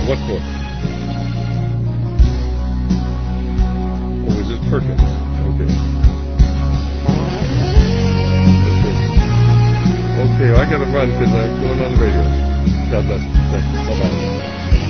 What book? Oh, is it Perkins? Okay. Okay, well, I gotta run because I'm going on the radio. God bless. Thanks. Bye-bye.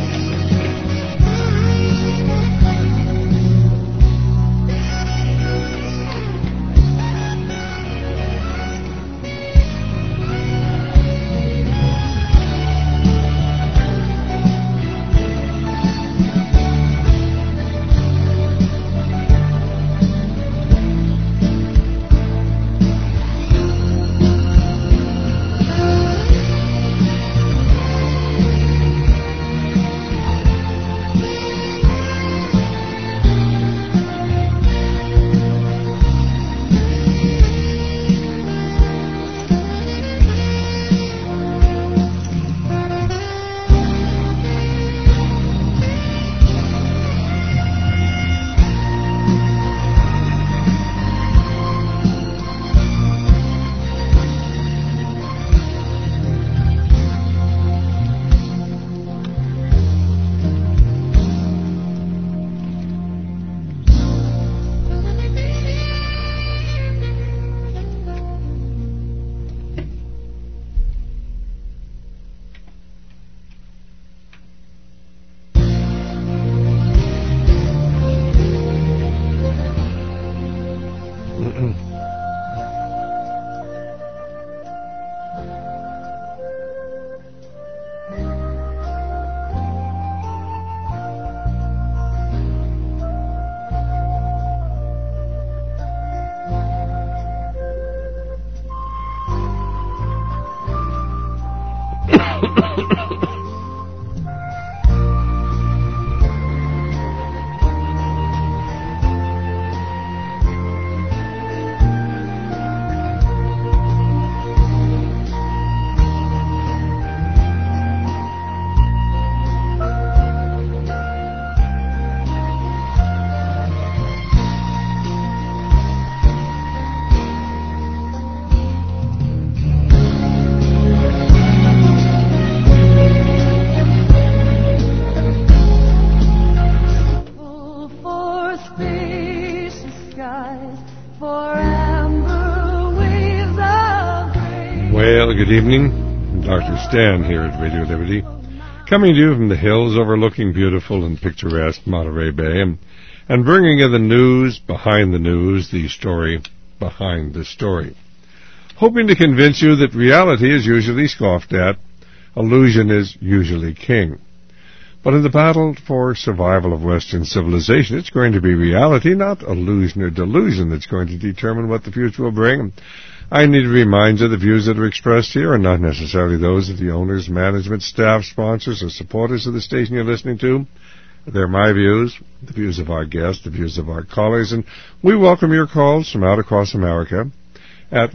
Well, good evening. Dr. Stan here at Radio Liberty, coming to you from the hills overlooking beautiful and picturesque Monterey Bay, and bringing you the news behind the news, the story behind the story. Hoping to convince you that reality is usually scoffed at, illusion is usually king. But in the battle for survival of Western civilization, it's going to be reality, not illusion or delusion, that's going to determine what the future will bring. I need to remind you the views that are expressed here are not necessarily those of the owners, management, staff, sponsors, or supporters of the station you're listening to. They're my views, the views of our guests, the views of our callers, and we welcome your calls from out across America at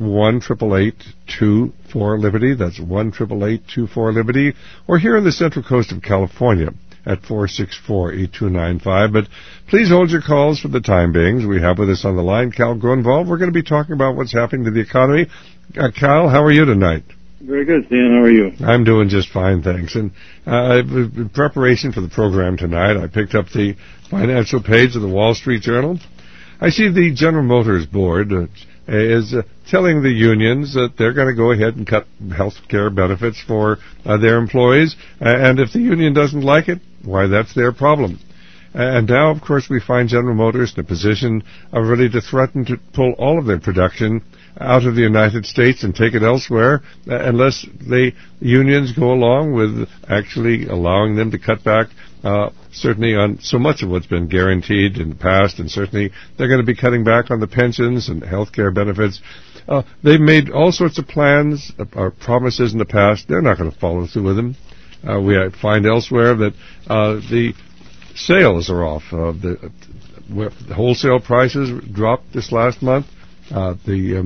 1-888-24-LIBERTY. That's 1-888-24-LIBERTY. Or here on the Central Coast of California at 464-8295. But please hold your calls for the time being. We have with us on the line Cal Grunwald. We're going to be talking about what's happening to the economy. Cal, how are you tonight? Very good, Stan. How are you? I'm doing just fine, thanks. And in preparation for the program tonight, I picked up the financial page of the Wall Street Journal. I see the General Motors Board is telling the unions that they're going to go ahead and cut health care benefits for their employees, and if the union doesn't like it, why, that's their problem. And now, of course, we find General Motors in a position of really to threaten to pull all of their production out of the United States and take it elsewhere unless the unions go along with actually allowing them to cut back certainly on so much of what's been guaranteed in the past, and certainly they're going to be cutting back on the pensions and health care benefits. They've made all sorts of plans or promises in the past. They're not going to follow through with them. We find elsewhere that the sales are off. The wholesale prices dropped this last month. The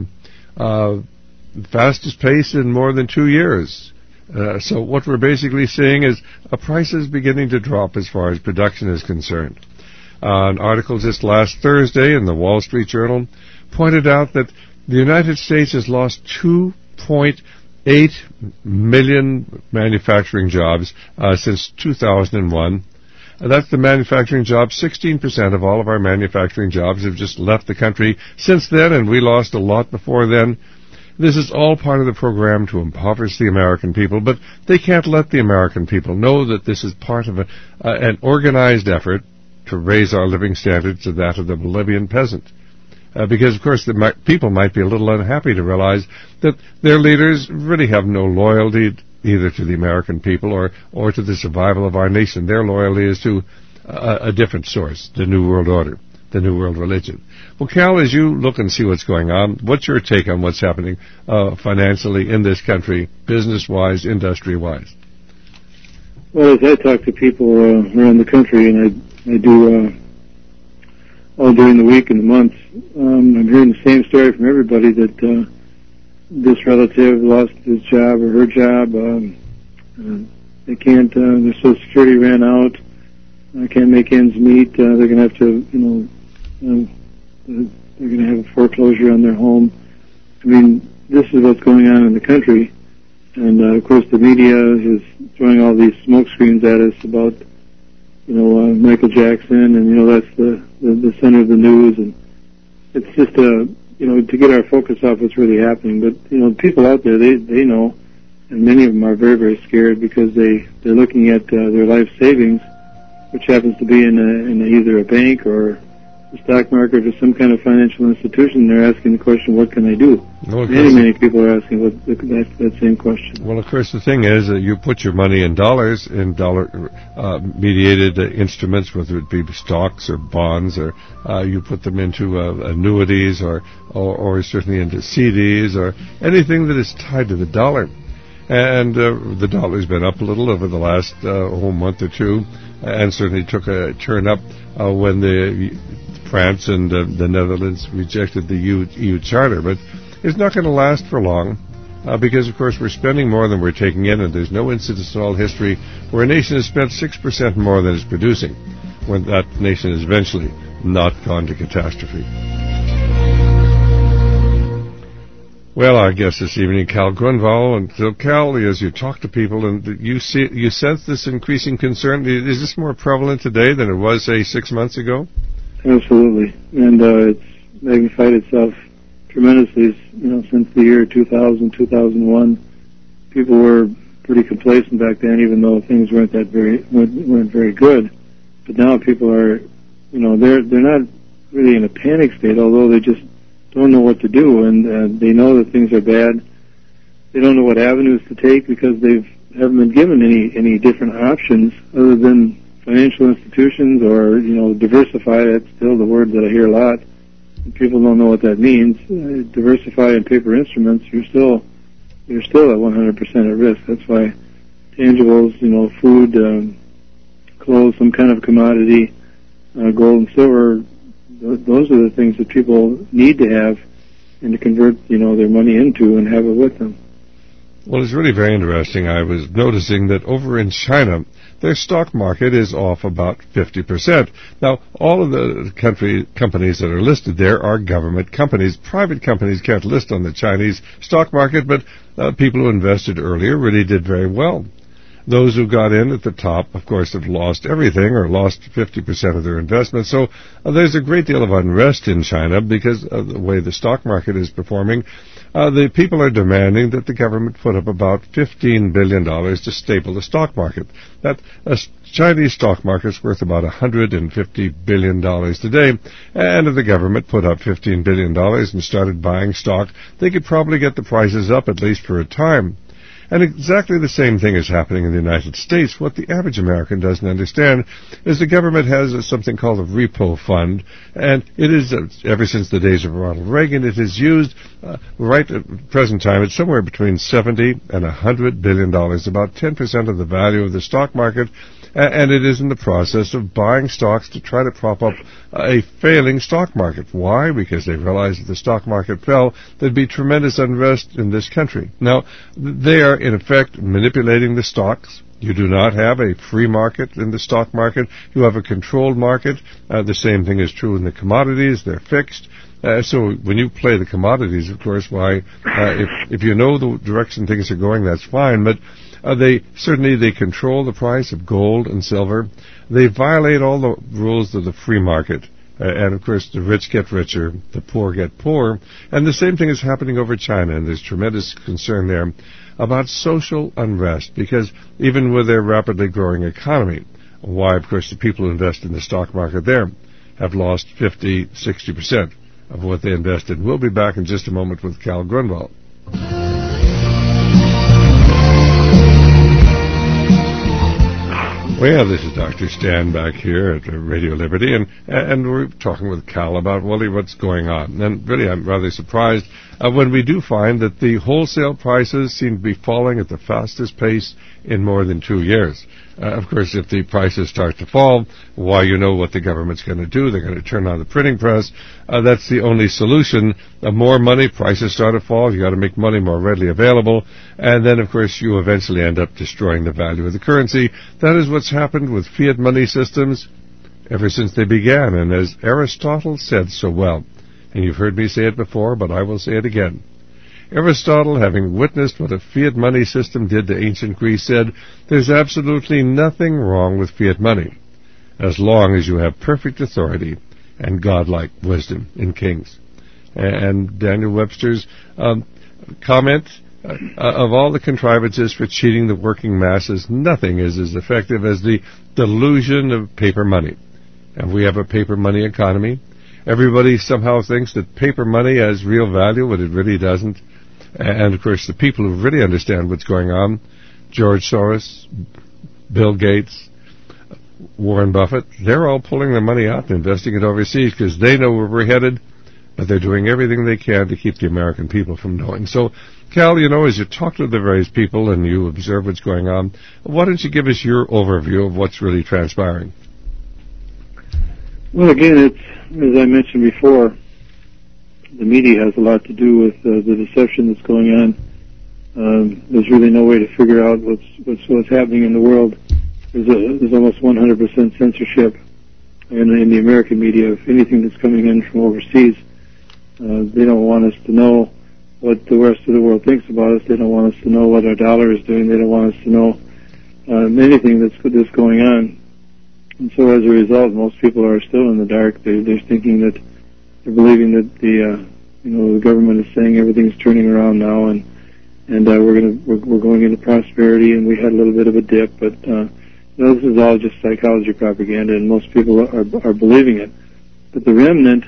fastest pace in more than 2 years. So what we're basically seeing is prices beginning to drop as far as production is concerned. An article just last Thursday in the Wall Street Journal pointed out that the United States has lost $2.8 8 million manufacturing jobs since 2001. That's the manufacturing jobs. 16% of all of our manufacturing jobs have just left the country since then, and we lost a lot before then. This is all part of the program to impoverish the American people, but they can't let the American people know that this is part of an organized effort to raise our living standards to that of the Bolivian peasant. Because, of course, the people might be a little unhappy to realize that their leaders really have no loyalty either to the American people or to the survival of our nation. Their loyalty is to a different source, the New World Order, the New World Religion. Well, Cal, as you look and see what's going on, what's your take on what's happening financially in this country, business-wise, industry-wise? Well, as I talk to people around the country, and I do all during the week and the months, I'm hearing the same story from everybody that this relative lost his job or her job. They can't, their Social Security ran out. Can't make ends meet. They're going to have to, they're going to have a foreclosure on their home. I mean, this is what's going on in the country. And, of course, the media is throwing all these smoke screens at us about, Michael Jackson, and, that's the center of the news. And it's just, to get our focus off what's really happening. But, people out there, they know, and many of them are very, very scared because they're looking at their life savings, which happens to be in either a bank or the stock market or some kind of financial institution. They're asking the question, what can I do? Well, many people are asking that same question. Well, of course, the thing is that you put your money in dollars, in dollar-mediated instruments, whether it be stocks or bonds, or you put them into annuities or certainly into CDs or anything that is tied to the dollar. And the dollar's been up a little over the last month or two, and certainly took a turn up when France and the Netherlands rejected the EU Charter. But it's not going to last for long because, of course, we're spending more than we're taking in, and there's no instance in all history where a nation has spent 6% more than it's producing when that nation is eventually not gone to catastrophe. Well, our guest this evening, Cal Grunwald. And so, Cal, as you talk to people and you sense this increasing concern, is this more prevalent today than it was, say, 6 months ago? Absolutely. And it's magnified itself tremendously, since the year 2000, 2001. People were pretty complacent back then, even though things weren't very good. But now people are, they're not really in a panic state, although they just don't know what to do, and they know that things are bad. They don't know what avenues to take because they haven't been given any different options other than financial institutions or diversify. That's still the word that I hear a lot. People don't know what that means. Diversify in paper instruments. You're still at 100% at risk. That's why tangibles, food, clothes, some kind of commodity, gold and silver. Those are the things that people need to have and to convert, their money into and have it with them. Well, it's really very interesting. I was noticing that over in China, their stock market is off about 50%. Now, all of the companies that are listed there are government companies. Private companies can't list on the Chinese stock market, but people who invested earlier really did very well. Those who got in at the top, of course, have lost everything or lost 50% of their investment. So there's a great deal of unrest in China because of the way the stock market is performing. The people are demanding that the government put up about $15 billion to staple the stock market. That Chinese stock market's worth about $150 billion today, and if the government put up $15 billion and started buying stock, they could probably get the prices up at least for a time. And exactly the same thing is happening in the United States. What the average American doesn't understand is the government has something called a repo fund, and it is, ever since the days of Ronald Reagan, it is used right at the present time. It's somewhere between $70 and $100 billion, about 10% of the value of the stock market, and it is in the process of buying stocks to try to prop up a failing stock market. Why? Because they realize if the stock market fell, there'd be tremendous unrest in this country. Now, they are, in effect, manipulating the stocks You do not have a free market in the stock market. You have a controlled market. The same thing is true in the commodities. They're fixed. So when you play the commodities, of course, if you know the direction things are going, that's fine. But they control the price of gold and silver. They violate all the rules of the free market. And, of course, the rich get richer, the poor get poorer. And the same thing is happening over China, and there's tremendous concern there about social unrest, because even with their rapidly growing economy, why, of course, the people who invest in the stock market there have lost 50, 60% of what they invested. We'll be back in just a moment with Cal Grunwald. Well, this is Dr. Stan back here at Radio Liberty, and we're talking with Cal about what's going on. And really, I'm rather surprised when we do find that the wholesale prices seem to be falling at the fastest pace in more than 2 years. Of course, if the prices start to fall, why, you know what the government's going to do. They're going to turn on the printing press. That's the only solution. More money, prices start to fall. You got to make money more readily available. And then, of course, you eventually end up destroying the value of the currency. That is what's happened with fiat money systems ever since they began. And as Aristotle said so well, and you've heard me say it before, but I will say it again. Aristotle, having witnessed what a fiat money system did to ancient Greece, said, there's absolutely nothing wrong with fiat money, as long as you have perfect authority and godlike wisdom in kings. And Daniel Webster's comment, of all the contrivances for cheating the working masses, nothing is as effective as the delusion of paper money. And we have a paper money economy. Everybody somehow thinks that paper money has real value, but it really doesn't. And, of course, the people who really understand what's going on, George Soros, Bill Gates, Warren Buffett, they're all pulling their money out and investing it overseas because they know where we're headed, but they're doing everything they can to keep the American people from knowing. So, Cal, as you talk to the various people and you observe what's going on, why don't you give us your overview of what's really transpiring? Well, again, it's, as I mentioned before, the media has a lot to do with the deception that's going on. There's really no way to figure out what's happening in the world. There's almost 100% censorship in the American media of anything that's coming in from overseas. They don't want us to know what the rest of the world thinks about us. They don't want us to know what our dollar is doing. They don't want us to know anything that's going on. And so as a result, most people are still in the dark. They're thinking that they're believing that the government is saying everything's turning around now, and we're going into prosperity, and we had a little bit of a dip, but this is all just psychology propaganda, and most people are believing it. But the remnant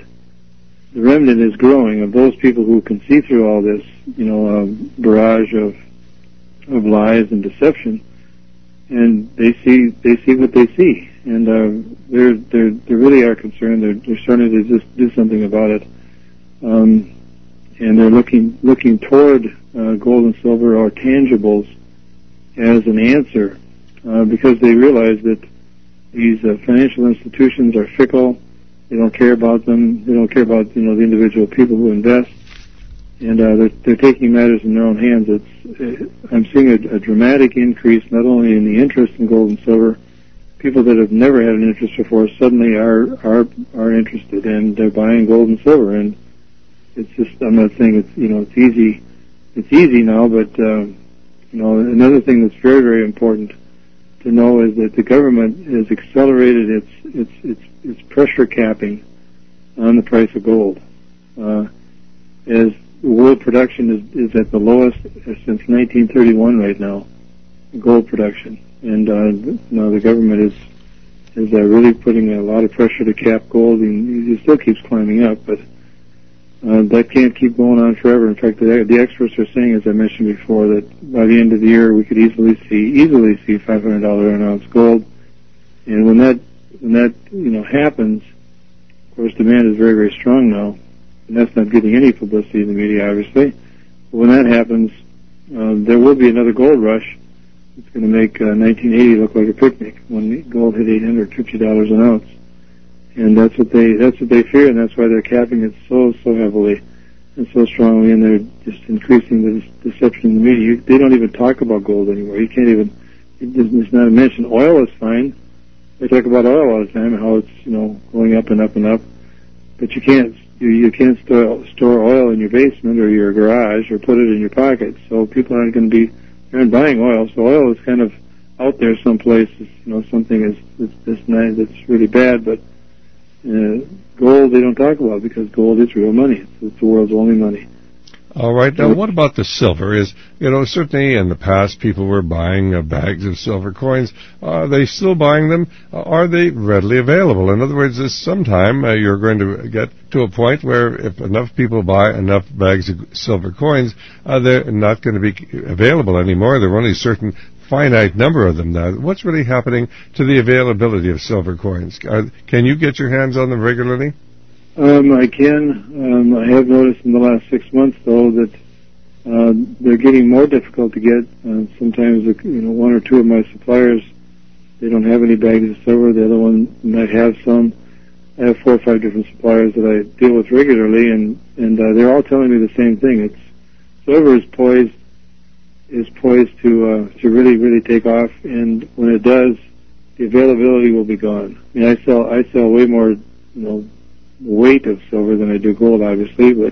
is growing of those people who can see through all this, barrage of lies and deception, and they see what they see. And they really are concerned. They're starting to just do something about it, and they're looking toward gold and silver or tangibles as an answer, because they realize that these financial institutions are fickle. They don't care about them. They don't care about the individual people who invest, and they're taking matters in their own hands. I'm seeing a dramatic increase not only in the interest in gold and silver. People that have never had an interest before suddenly are interested, and they're buying gold and silver. And it's just, I'm not saying it's easy. It's easy now, but another thing that's very, very important to know is that the government has accelerated its pressure capping on the price of gold. As world production is at the lowest since 1931 right now, gold production. And the government is really putting a lot of pressure to cap gold, and it still keeps climbing up, but that can't keep going on forever. In fact, the experts are saying, as I mentioned before, that by the end of the year we could easily see $500 an ounce gold. And when that happens, of course, demand is very, very strong now, and that's not getting any publicity in the media, obviously. But when that happens, there will be another gold rush. It's going to make 1980 look like a picnic when gold hit $850 an ounce, and that's what they fear, and that's why they're capping it so heavily and so strongly, and they're just increasing the deception in the media. They don't even talk about gold anymore. You can't even it's not mentioned. Oil is fine. They talk about oil all the time, how it's, going up and up and up. But you can't store oil in your basement or your garage or put it in your pocket. So people aren't buying oil. So oil is kind of out there someplace. Something that's nice, that's really bad. But gold they don't talk about, because gold is real money. It's the world's only money. All right. Now, what about the silver? Certainly in the past people were buying bags of silver coins. Are they still buying them? Are they readily available? In other words, sometime you're going to get to a point where if enough people buy enough bags of silver coins, they're not going to be available anymore. There are only a certain finite number of them now. What's really happening to the availability of silver coins? Can you get your hands on them regularly? I can. I have noticed in the last 6 months, though, that they're getting more difficult to get. Sometimes, one or two of my suppliers, they don't have any bags of silver. The other one might have some. I have 4 or 5 different suppliers that I deal with regularly, and they're all telling me the same thing. Silver is poised to really, really take off, and when it does, the availability will be gone. I mean, I sell way more, weight of silver than I do gold, obviously, but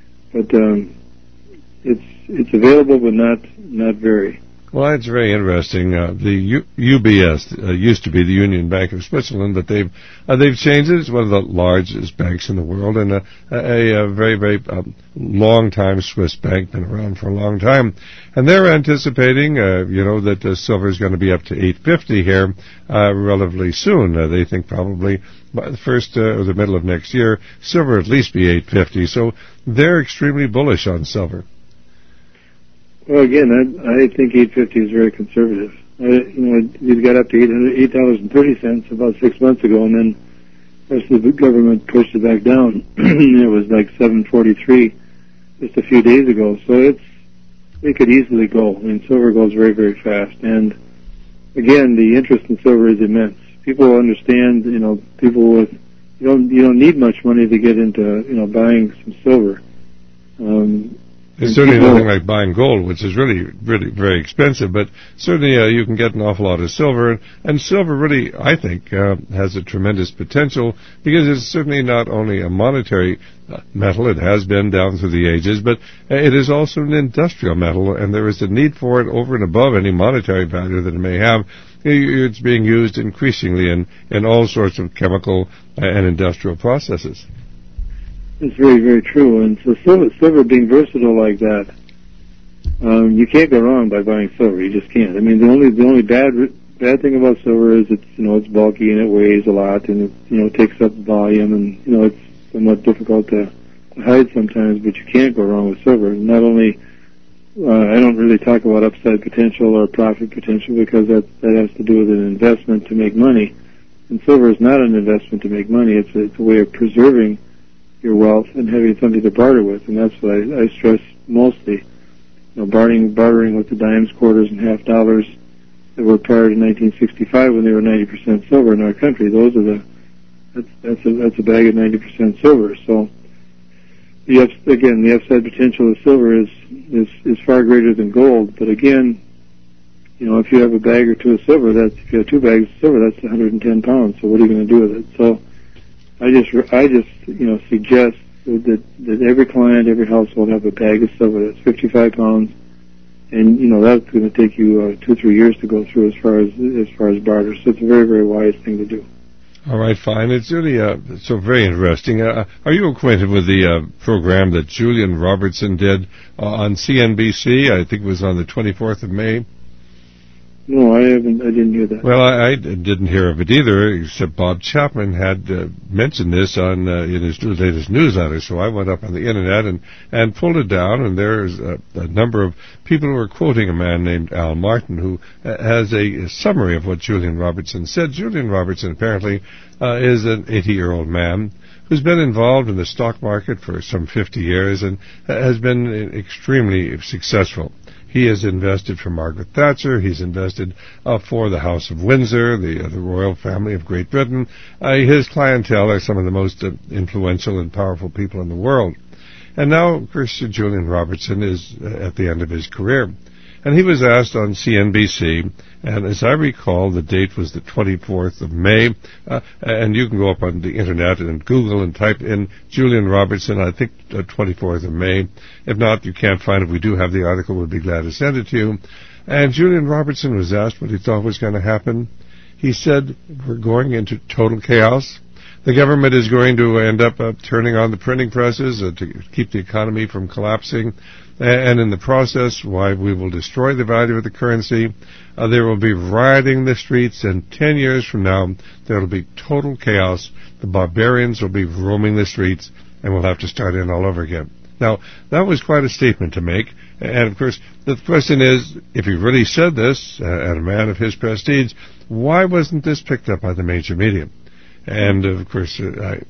it's available, but not very. Well, that's very interesting. The UBS used to be the Union Bank of Switzerland, but they've changed it. It's one of the largest banks in the world, and a very, very long-time Swiss bank, been around for a long time. And they're anticipating, that silver is going to be up to $8.50 here relatively soon. They think probably by the first or the middle of next year, silver at least be $8.50. So they're extremely bullish on silver. Well, again, I think $8.50 is very conservative. It got up to $8.30 about 6 months ago, and then the government pushed it back down. It was like $7.43 just a few days ago. So it could easily go. I mean, silver goes very, very fast. And again, the interest in silver is immense. People understand. People with you don't need much money to get into buying some silver. It's certainly nothing like buying gold, which is really, really very expensive, but certainly you can get an awful lot of silver, and silver really, I think, has a tremendous potential, because it's certainly not only a monetary metal, it has been down through the ages, but it is also an industrial metal, and there is a need for it over and above any monetary value that it may have. It's being used increasingly in all sorts of chemical and industrial processes. It's very, very true. And so silver being versatile like that, you can't go wrong by buying silver. You just can't. I mean, the only bad thing about silver is it's bulky and it weighs a lot, and it takes up volume, and it's somewhat difficult to hide sometimes. But you can't go wrong with silver. Not only I don't really talk about upside potential or profit potential, because that has to do with an investment to make money. And silver is not an investment to make money. It's a way of preserving your wealth and having something to barter with, and that's what I stress mostly. Bartering with the dimes, quarters, and half dollars that were prior to 1965, when they were 90% silver in our country. That's a bag of 90% silver. So the upside potential of silver is far greater than gold. But again, if you have a bag or two of silver, if you have 2 bags of silver, that's 110 pounds. So what are you going to do with it? So I just suggest that every client, every household have a bag of silver that's 55 pounds, and that's going to take you 2 or 3 years to go through as far as barter. So it's a very, very wise thing to do. All right, fine. It's really so very interesting. Are you acquainted with the program that Julian Robertson did on CNBC? I think it was on the 24th of May. No, I haven't. I didn't hear that. Well, I didn't hear of it either, except Bob Chapman had mentioned this in his latest newsletter. So I went up on the internet and pulled it down, and there's a number of people who are quoting a man named Al Martin, who has a summary of what Julian Robertson said. Julian Robertson apparently is an 80-year-old man who's been involved in the stock market for some 50 years and has been extremely successful. He has invested for Margaret Thatcher. He's invested for the House of Windsor, the royal family of Great Britain. His clientele are some of the most influential and powerful people in the world. And now, of course, Julian Robertson is at the end of his career. And he was asked on CNBC, and as I recall, the date was the 24th of May, and you can go up on the internet and Google and type in Julian Robertson, I think 24th of May. If not, you can't find it. We do have the article. We'll be glad to send it to you. And Julian Robertson was asked what he thought was going to happen. He said, we're going into total chaos. The government is going to end up turning on the printing presses to keep the economy from collapsing. And in the process, we will destroy the value of the currency. There will be rioting in the streets, and 10 years from now, there will be total chaos. The barbarians will be roaming the streets, and we'll have to start in all over again. Now, that was quite a statement to make. And, of course, the question is, if he really said this, and a man of his prestige, why wasn't this picked up by the major media? And, of course, the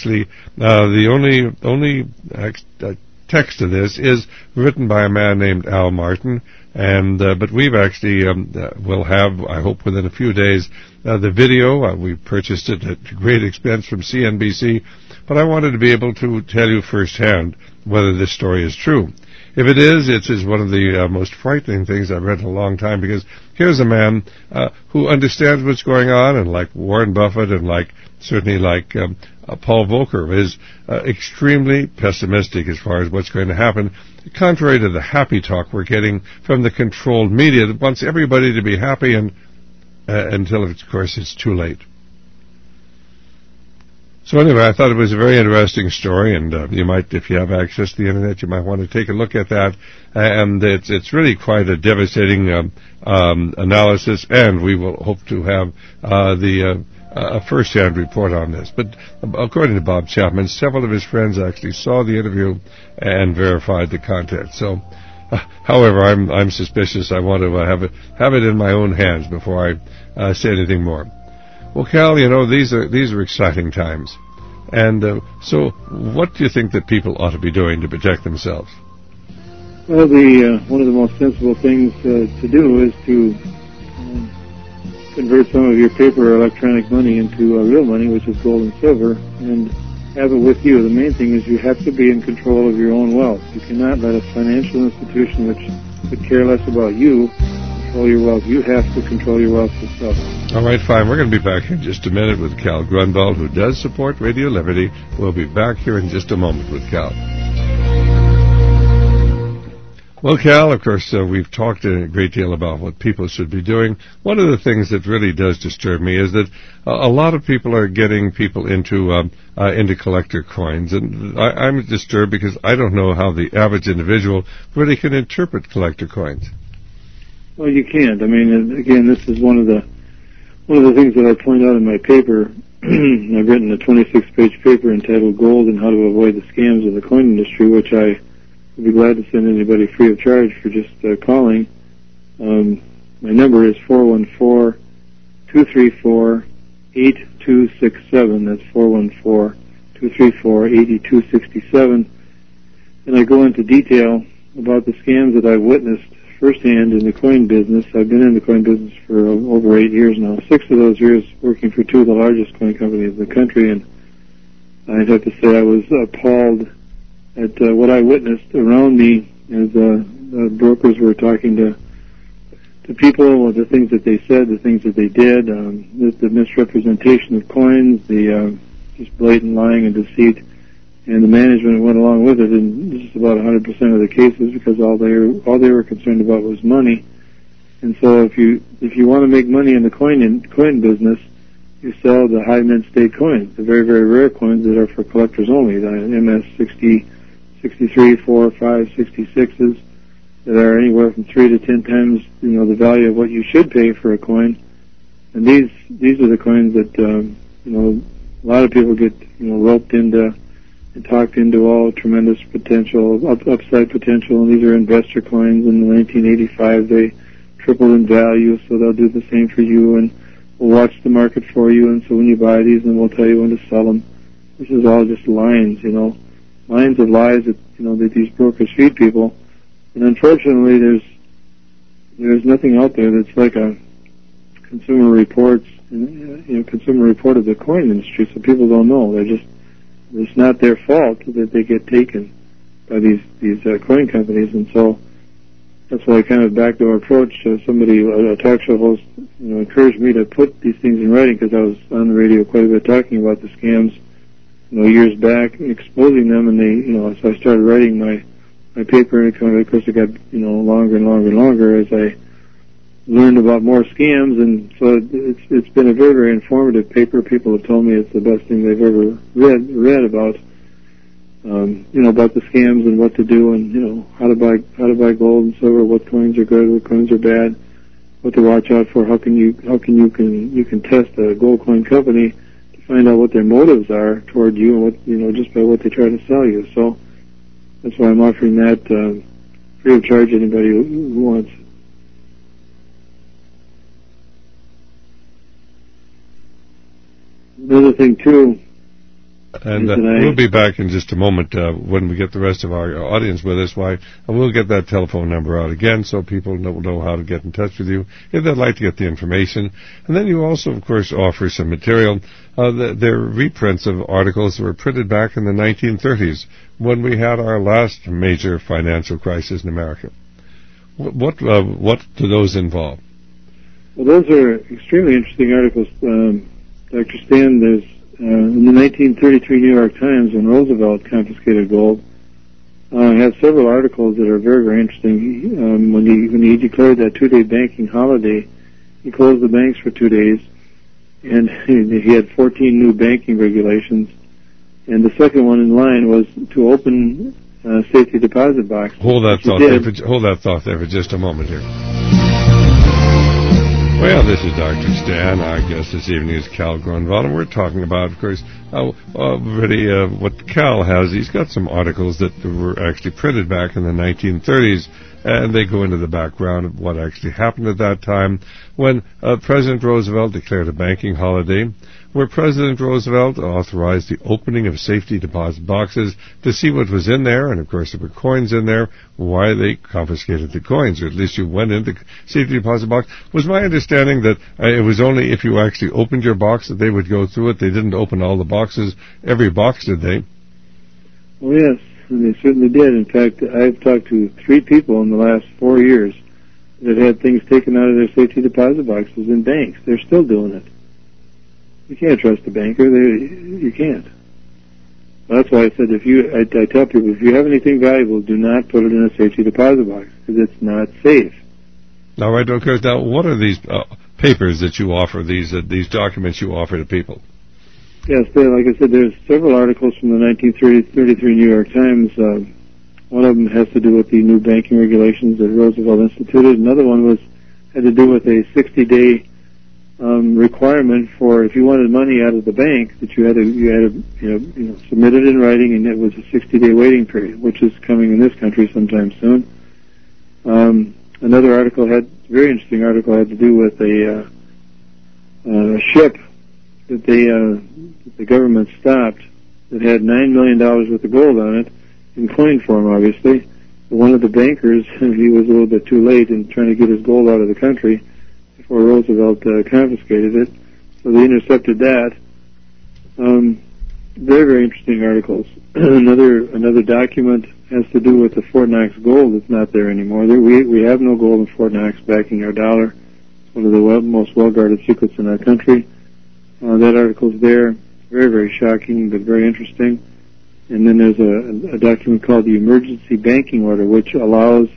only text of this is written by a man named Al Martin, and but we've actually will have, I hope within a few days, the video. We purchased it at great expense from CNBC, but I wanted to be able to tell you firsthand whether this story is true. If it is, it is one of the most frightening things I've read in a long time, because here's a man who understands what's going on, and like Warren Buffett and certainly like Paul Volcker is extremely pessimistic as far as what's going to happen, contrary to the happy talk we're getting from the controlled media that wants everybody to be happy until, of course, it's too late. So anyway, I thought it was a very interesting story, and you might, if you have access to the internet, you might want to take a look at that. And it's really quite a devastating analysis, and we will hope to have a first-hand report on this. But according to Bob Chapman, several of his friends actually saw the interview and verified the content. So, however, I'm suspicious. I want to have it in my own hands before I say anything more. Well, Cal, these are exciting times. And so what do you think that people ought to be doing to protect themselves? Well, one of the most sensible things to do is to convert some of your paper or electronic money into real money, which is gold and silver, and have it with you. The main thing is you have to be in control of your own wealth. You cannot let a financial institution which could care less about you control your wealth. You have to control your wealth yourself. All right, fine. We're going to be back in just a minute with Cal Grunwald, who does support Radio Liberty. We'll be back here in just a moment with Cal. Well, Cal, of course, we've talked a great deal about what people should be doing. One of the things that really does disturb me is that a lot of people are getting people into collector coins, and I'm disturbed because I don't know how the average individual really can interpret collector coins. Well, you can't. I mean, again, this is one of the things that I point out in my paper. I've written a 26-page paper entitled "Gold and How to Avoid the Scams of the Coin Industry," which I would be glad to send anybody free of charge for just calling. My number is 414-234-8267. That's 414-234-8267. And I go into detail about the scams that I've witnessed firsthand in the coin business. I've been in the coin business for over 8 years now, 6 of those years working for 2 of the largest coin companies in the country, and I'd have to say I was appalled at what I witnessed around me as the brokers were talking to people, the things that they said, the things that they did, the misrepresentation of coins, the just blatant lying and deceit, and the management went along with it in just about 100% of the cases, because all they were concerned about was money. And so if you want to make money in the coin business, you sell the high mint state coins, the very, very rare coins that are for collectors only, the MS 60, 63, 4, 5, 66s that are anywhere from 3 to 10 times the value of what you should pay for a coin. And these are the coins that a lot of people get roped into and talked into all tremendous potential, upside potential, and these are investor coins. In 1985, they tripled in value, so they'll do the same for you, and we'll watch the market for you, and so when you buy these, then we'll tell you when to sell them. This is all just lines, lines of lies that, that these brokers feed people. And unfortunately, there's nothing out there that's like a consumer report of the coin industry, so people don't know. It's not their fault that they get taken by these coin companies. And so that's why I kind of backdoor approach. Somebody, a talk show host, encouraged me to put these things in writing because I was on the radio quite a bit talking about the scams, years back, exposing them, and so I started writing my paper, and of course it got, longer and longer and longer as I learned about more scams, and so it's been a very, very informative paper. People have told me it's the best thing they've ever read about, about the scams and what to do, and how to buy gold and silver, what coins are good, what coins are bad, what to watch out for. How can you can test a gold coin company to find out what their motives are toward you, and what just by what they try to sell you. So that's why I'm offering that free of charge to anybody who wants. Another thing too, and we'll be back in just a moment when we get the rest of our audience with us. And we'll get that telephone number out again so people know how to get in touch with you if they'd like to get the information. And then you also, of course, offer some material. They're reprints of articles that were printed back in the 1930s when we had our last major financial crisis in America. What do those involve? Well, those are extremely interesting articles. Dr. Stan, there's in the 1933 New York Times, when Roosevelt confiscated gold, have several articles that are very, very interesting. When he declared that 2-day banking holiday, he closed the banks for 2 days, and he had 14 new banking regulations. And the second one in line was to open safety deposit boxes. Hold that thought there for just a moment here. Well, this is Dr. Stan. Our guest this evening is Cal Grunwald, and we're talking about, of course, what Cal has. He's got some articles that were actually printed back in the 1930s, and they go into the background of what actually happened at that time when President Roosevelt declared a banking holiday, where President Roosevelt authorized the opening of safety deposit boxes to see what was in there, and of course there were coins in there, why they confiscated the coins, or at least you went into the safety deposit box. Was my understanding that it was only if you actually opened your box that they would go through it? They didn't open all the boxes, every box, did they? Oh, yes, and they certainly did. In fact, I've talked to 3 people in the last 4 years that had things taken out of their safety deposit boxes in banks. They're still doing it. You can't trust a banker. You can't. Well, that's why I said I tell people, if you have anything valuable, do not put it in a safety deposit box because it's not safe. All right, of course. Now, what are these papers that you offer, these documents you offer to people? Yes, like I said, there's several articles from the 1933 New York Times. One of them has to do with the new banking regulations that Roosevelt instituted. Another one had to do with a 60-day requirement for if you wanted money out of the bank that you had to submit it in writing, and it was a 60-day waiting period, which is coming in this country sometime soon. Another article very interesting article had to do with a ship that the government stopped that had $9 million worth of gold on it in coin form, obviously. One of the bankers, he was a little bit too late in trying to get his gold out of the country before Roosevelt confiscated it, so they intercepted that. Very, very interesting articles. Another document has to do with the Fort Knox gold that's not there anymore. We have no gold in Fort Knox backing our dollar. It's one of the most well-guarded secrets in our country. That article's there. Very, very shocking, but very interesting. And then there's a document called the Emergency Banking Order, which allows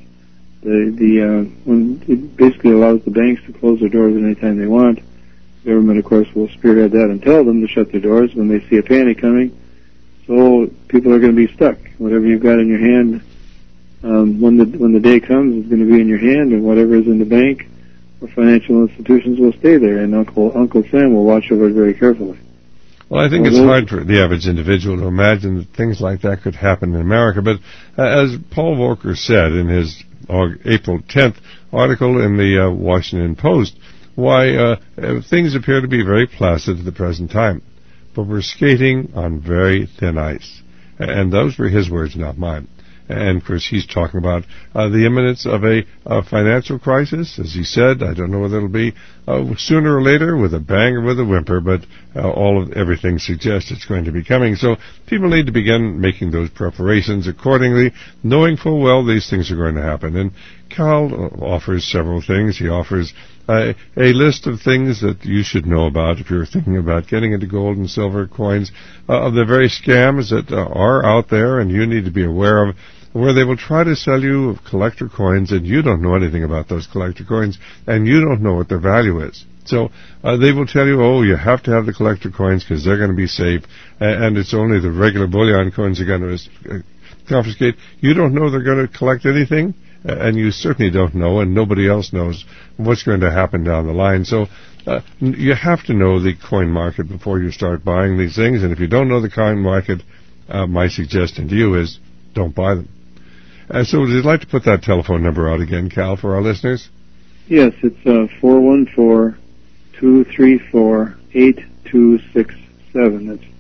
it basically allows the banks to close their doors at any time they want. The government, of course, will spearhead that and tell them to shut their doors when they see a panic coming. So people are going to be stuck. Whatever you've got in your hand, when the day comes, it's going to be in your hand, and whatever is in the bank or financial institutions will stay there, and Uncle Sam will watch over it very carefully. Well, I think it's hard for the average individual to imagine that things like that could happen in America. But as Paul Volcker said in his April 10th article in the Washington Post, why things appear to be very placid at the present time. But we're skating on very thin ice. And those were his words, not mine. And, of course, he's talking about the imminence of a financial crisis. As he said, I don't know whether it'll be sooner or later, with a bang or with a whimper, but everything suggests it's going to be coming. So people need to begin making those preparations accordingly, knowing full well these things are going to happen. And Cal offers several things. He offers a list of things that you should know about if you're thinking about getting into gold and silver coins, of the very scams that are out there and you need to be aware of, where they will try to sell you collector coins and you don't know anything about those collector coins and you don't know what their value is. So they will tell you, oh, you have to have the collector coins because they're going to be safe, and it's only the regular bullion coins you're going to confiscate. You don't know they're going to collect anything, and you certainly don't know, and nobody else knows what's going to happen down the line. So you have to know the coin market before you start buying these things, and if you don't know the coin market, my suggestion to you is don't buy them. So would you like to put that telephone number out again, Cal, for our listeners? Yes, it's 414-234-8267. That's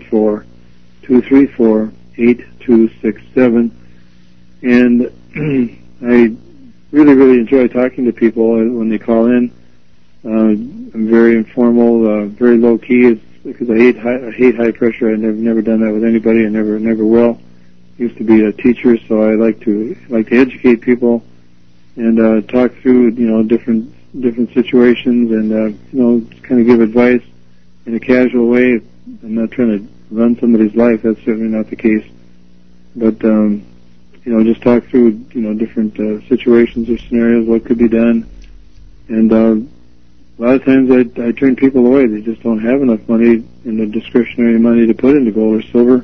414-234-8267. And I really, really enjoy talking to people when they call in. I'm very informal, very low key, because I hate high pressure. I've never done that with anybody. I never will. Used to be a teacher, so I like to educate people and talk through different situations and just kind of give advice in a casual way. I'm not trying to run somebody's life. That's certainly not the case. But just talk through different situations or scenarios, what could be done. And a lot of times I turn people away. They just don't have enough money in the discretionary money to put into gold or silver.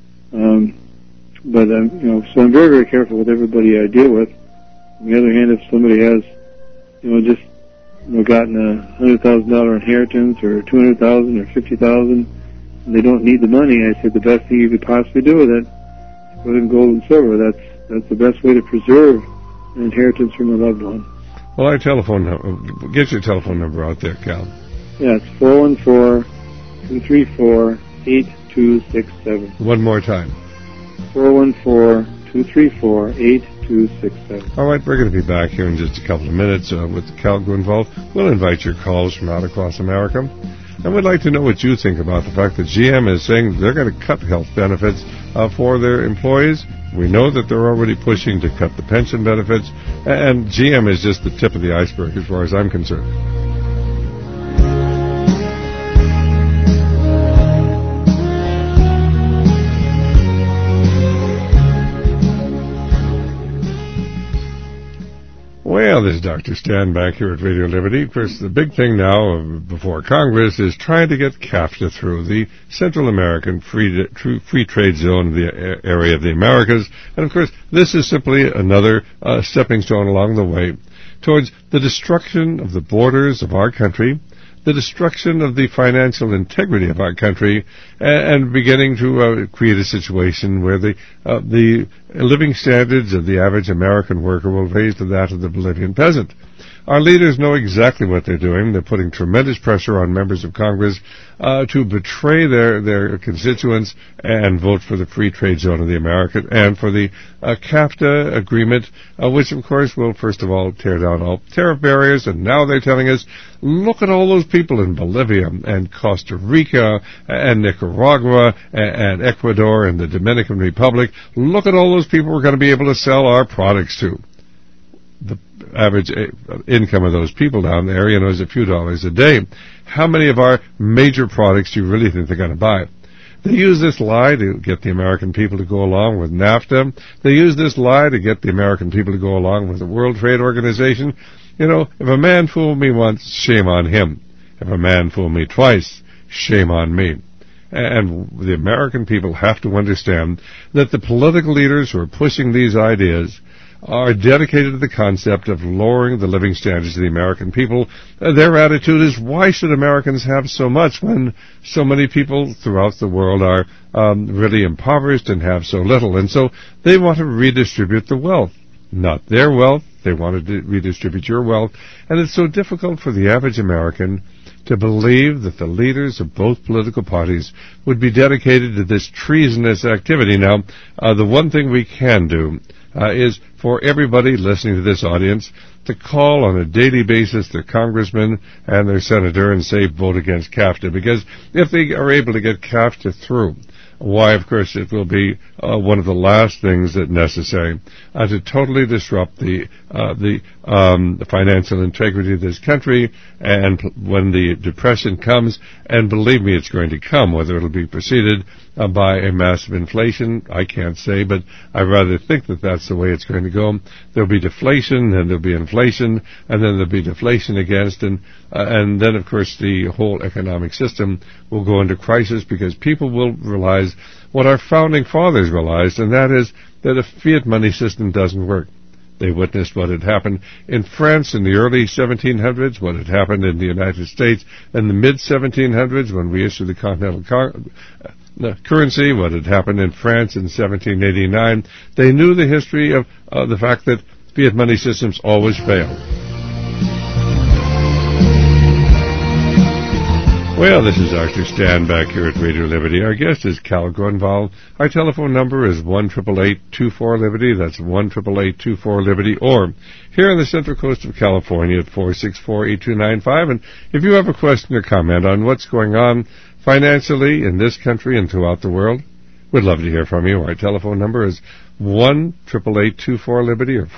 So I'm very, very careful with everybody I deal with. On the other hand, if somebody has, gotten a $100,000 inheritance or $200,000 or $50,000, and they don't need the money, I said the best thing you could possibly do with it is put in gold and silver. That's the best way to preserve an inheritance from a loved one. Well, get your telephone number out there, Cal. Yeah, it's 414-234-8267. One more time. 414-234-8267. All right, we're going to be back here in just a couple of minutes with Cal Grunwald. We'll invite your calls from out across America. And we'd like to know what you think about the fact that GM is saying they're going to cut health benefits for their employees. We know that they're already pushing to cut the pension benefits, and GM is just the tip of the iceberg as far as I'm concerned. Well, this is Dr. Stan back here at Radio Liberty. Of course, the big thing now before Congress is trying to get CAFTA through, the Central American Free Trade Zone, the area of the Americas. And, of course, this is simply another stepping stone along the way towards the destruction of the borders of our country, the destruction of the financial integrity of our country, and beginning to create a situation where the living standards of the average American worker will raise to that of the Bolivian peasant. Our leaders know exactly what they're doing. They're putting tremendous pressure on members of Congress to betray their constituents and vote for the Free Trade Zone of the Americas and for the CAFTA agreement, which, of course, will, first of all, tear down all tariff barriers. And now they're telling us, look at all those people in Bolivia and Costa Rica and Nicaragua and Ecuador and the Dominican Republic. Look at all those people we're going to be able to sell our products to. The average income of those people down there, is a few dollars a day. How many of our major products do you really think they're going to buy? They use this lie to get the American people to go along with NAFTA. They use this lie to get the American people to go along with the World Trade Organization. If a man fooled me once, shame on him. If a man fooled me twice, shame on me. And the American people have to understand that the political leaders who are pushing these ideas are dedicated to the concept of lowering the living standards of the American people. Their attitude is, why should Americans have so much when so many people throughout the world are really impoverished and have so little? And so they want to redistribute the wealth. Not their wealth. They want to redistribute your wealth. And it's so difficult for the average American to believe that the leaders of both political parties would be dedicated to this treasonous activity. Now, the one thing we can do is for everybody listening to this audience to call on a daily basis their congressman and their senator and say, vote against CAFTA. Because if they are able to get CAFTA through, why, of course, it will be one of the last things that necessary to totally disrupt the financial integrity of this country. And when the depression comes, and believe me, it's going to come, whether it'll be preceded by a massive inflation, I can't say, but I rather think that that's the way it's going to go. There'll be deflation, and there'll be inflation, and then there'll be deflation again, and then, of course, the whole economic system will go into crisis because people will realize what our founding fathers realized, and that is that a fiat money system doesn't work. They witnessed what had happened in France in the early 1700s, what had happened in the United States in the mid-1700s when we issued the Continental currency, what had happened in France in 1789. They knew the history of the fact that fiat money systems always fail. Well, this is Arthur Stan back here at Radio Liberty. Our guest is Cal Grunwald. Our telephone number is 1-888-24-LIBERTY. That's 1-888-24-LIBERTY. Or here on the Central Coast of California at 464-8295. And if you have a question or comment on what's going on financially in this country and throughout the world, we'd love to hear from you. Our telephone number is 1-888-24-LIBERTY or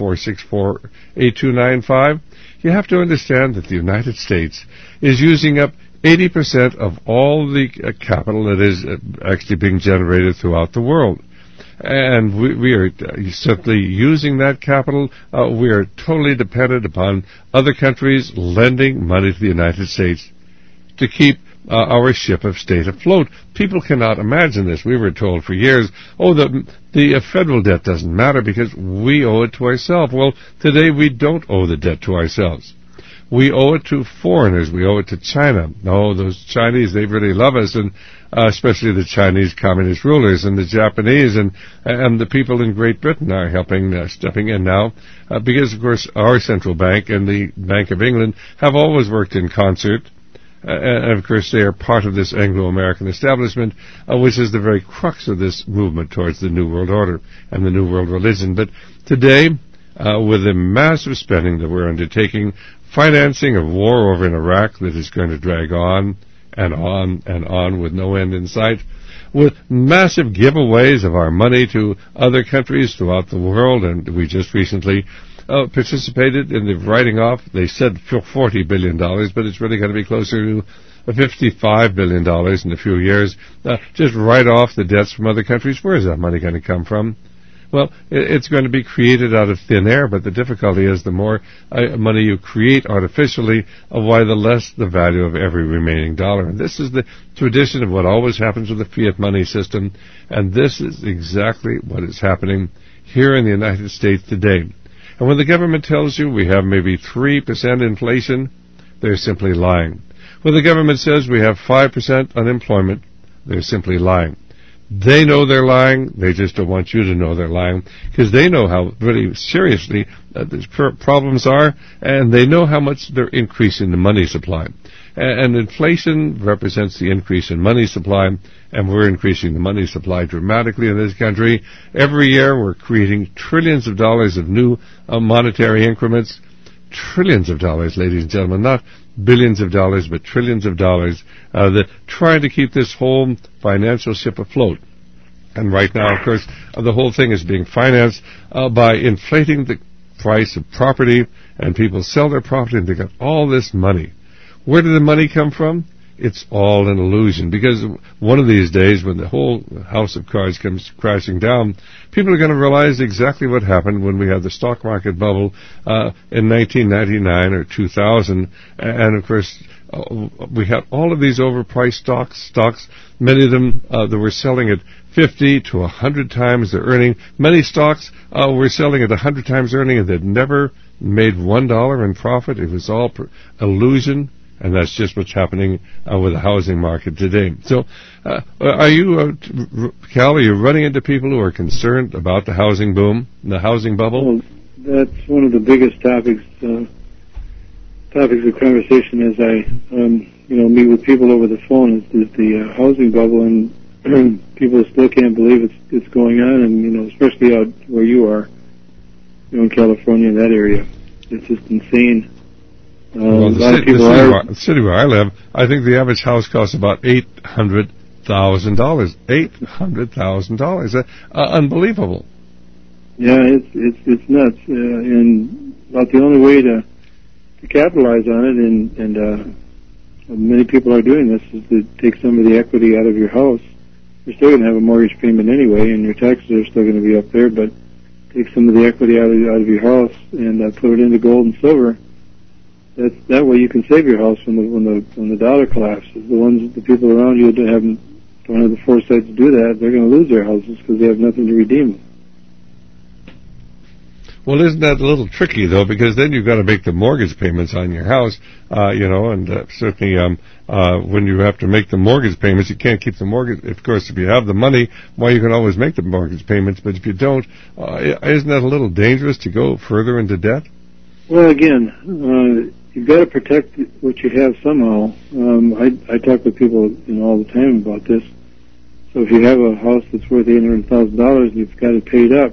464-8295. You have to understand that the United States is using up 80% of all the capital that is actually being generated throughout the world. And we are simply using that capital. We are totally dependent upon other countries lending money to the United States to keep our ship of state afloat. People cannot imagine this. We were told for years, the federal debt doesn't matter because we owe it to ourselves. Well, today we don't owe the debt to ourselves. We owe it to foreigners. We owe it to China. No, those Chinese, they really love us, and especially the Chinese communist rulers and the Japanese and the people in Great Britain are stepping in now, because, of course, our central bank and the Bank of England have always worked in concert. And, of course, they are part of this Anglo-American establishment, which is the very crux of this movement towards the New World Order and the New World Religion. But today, with the massive spending that we're undertaking, financing of war over in Iraq that is going to drag on and on and on with no end in sight, with massive giveaways of our money to other countries throughout the world, and we just recently participated in the writing off. They said $40 billion, but it's really going to be closer to $55 billion in a few years. Just write off the debts from other countries. Where is that money going to come from? Well, it's going to be created out of thin air, but the difficulty is the more money you create artificially, why the less the value of every remaining dollar. And this is the tradition of what always happens with the fiat money system, and this is exactly what is happening here in the United States today. And when the government tells you we have maybe 3% inflation, they're simply lying. When the government says we have 5% unemployment, they're simply lying. They know they're lying. They just don't want you to know they're lying, because they know how really seriously these problems are, and they know how much they're increasing the money supply. And inflation represents the increase in money supply, and we're increasing the money supply dramatically in this country. Every year we're creating trillions of dollars of new monetary increments. Trillions of dollars, ladies and gentlemen, not billions of dollars, but trillions of dollars, that trying to keep this whole financial ship afloat. And right now, of course, the whole thing is being financed by inflating the price of property, and people sell their property and they got all this money. Where did the money come from? It's all an illusion, because one of these days when the whole house of cards comes crashing down, people are going to realize exactly what happened when we had the stock market bubble in 1999 or 2000. And, of course, we had all of these overpriced stocks, many of them that were selling at 50 to 100 times their earning. Many stocks were selling at 100 times earning, and they'd never made $1 in profit. It was all illusion. And that's just what's happening with the housing market today. So, are you, Cal, are you running into people who are concerned about the housing boom, the housing bubble? Well, that's one of the biggest topics of conversation as I, meet with people over the phone is the housing bubble, and people still can't believe it's going on, and especially out where you are, in California, in that area, it's just insane. Well, the city where I live, I think the average house costs about $800,000. $800,000. Unbelievable. Yeah, it's nuts, and about the only way to capitalize on it, and many people are doing this, is to take some of the equity out of your house. You're still going to have a mortgage payment anyway, and your taxes are still going to be up there, but take some of the equity out of your house and put it into gold and silver. That way you can save your house when the dollar collapses. The people around you don't have the foresight to do that. They're going to lose their houses because they have nothing to redeem them. Well, isn't that a little tricky, though, because then you've got to make the mortgage payments on your house, and certainly when you have to make the mortgage payments, you can't keep the mortgage. Of course, if you have the money, well, you can always make the mortgage payments, but if you don't, isn't that a little dangerous to go further into debt? Well, again, you've got to protect what you have somehow. I talk with people all the time about this. So if you have a house that's worth $800,000 and you've got it paid up,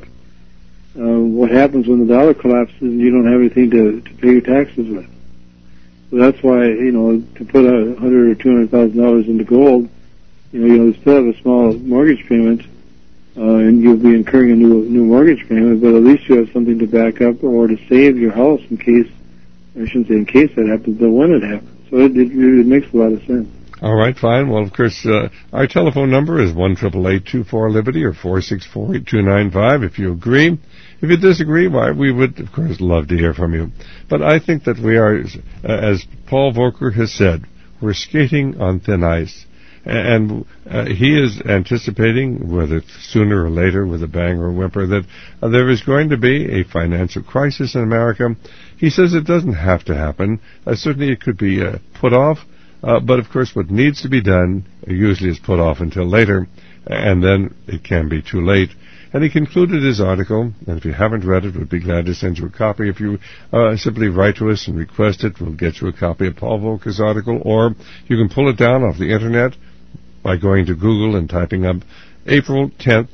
what happens when the dollar collapses and you don't have anything to pay your taxes with? So that's why, to put $100,000 or $200,000 into gold, you still have a small mortgage payment, and you'll be incurring a new mortgage payment, but at least you have something to back up or to save your house in case, I shouldn't say in case that happens, but when it happens. So it makes a lot of sense. All right, fine. Well, of course, our telephone number is 1-888-24-LIBERTY or 464-8295 if you agree. If you disagree, why, we would, of course, love to hear from you. But I think that we are, as Paul Volcker has said, we're skating on thin ice. And he is anticipating, whether sooner or later with a bang or a whimper, that there is going to be a financial crisis in America. He says it doesn't have to happen. Certainly it could be put off. But, of course, what needs to be done usually is put off until later, and then it can be too late. And he concluded his article, and if you haven't read it, we'd be glad to send you a copy. If you simply write to us and request it, we'll get you a copy of Paul Volcker's article, or you can pull it down off the Internet by going to Google and typing up April 10th,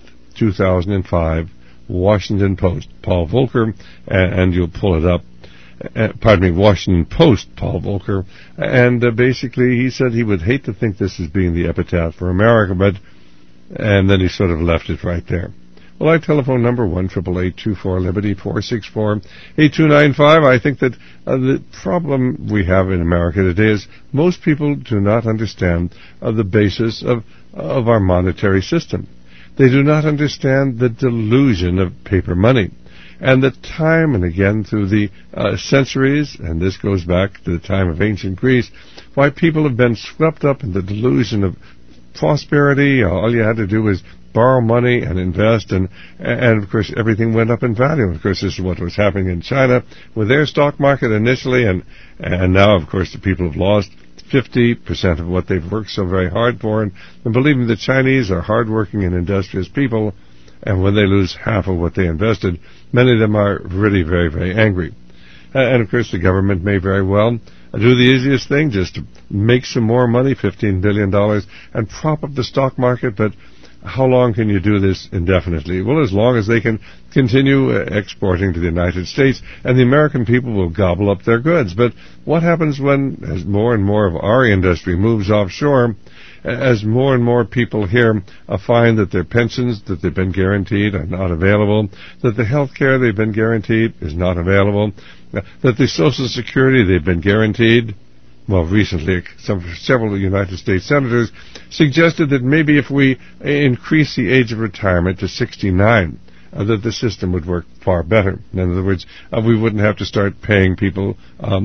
2005, Washington Post, Paul Volcker, and you'll pull it up. Washington Post, Paul Volcker, and basically he said he would hate to think this as being the epitaph for America, and then he sort of left it right there. Well, our telephone number, 1-888-24-LIBERTY, 464-8295. I think that the problem we have in America today is most people do not understand the basis of our monetary system. They do not understand the delusion of paper money. And the time and again through the centuries, and this goes back to the time of ancient Greece, why people have been swept up in the delusion of prosperity. All you had to do was borrow money and invest, and of course everything went up in value. Of course, this is what was happening in China with their stock market initially, and now, of course, the people have lost 50% of what they've worked so very hard for. And believe me, the Chinese are hardworking and industrious people. And when they lose half of what they invested, many of them are really very, very angry. And, of course, the government may very well do the easiest thing, just to make some more money, $15 billion, and prop up the stock market. But how long can you do this indefinitely? Well, as long as they can continue exporting to the United States, and the American people will gobble up their goods. But what happens as more and more of our industry moves offshore, as more and more people here find that their pensions that they've been guaranteed are not available, that the health care they've been guaranteed is not available, that the Social Security they've been guaranteed, well, recently several United States senators suggested that maybe if we increase the age of retirement to 69, that the system would work far better. In other words, we wouldn't have to start paying people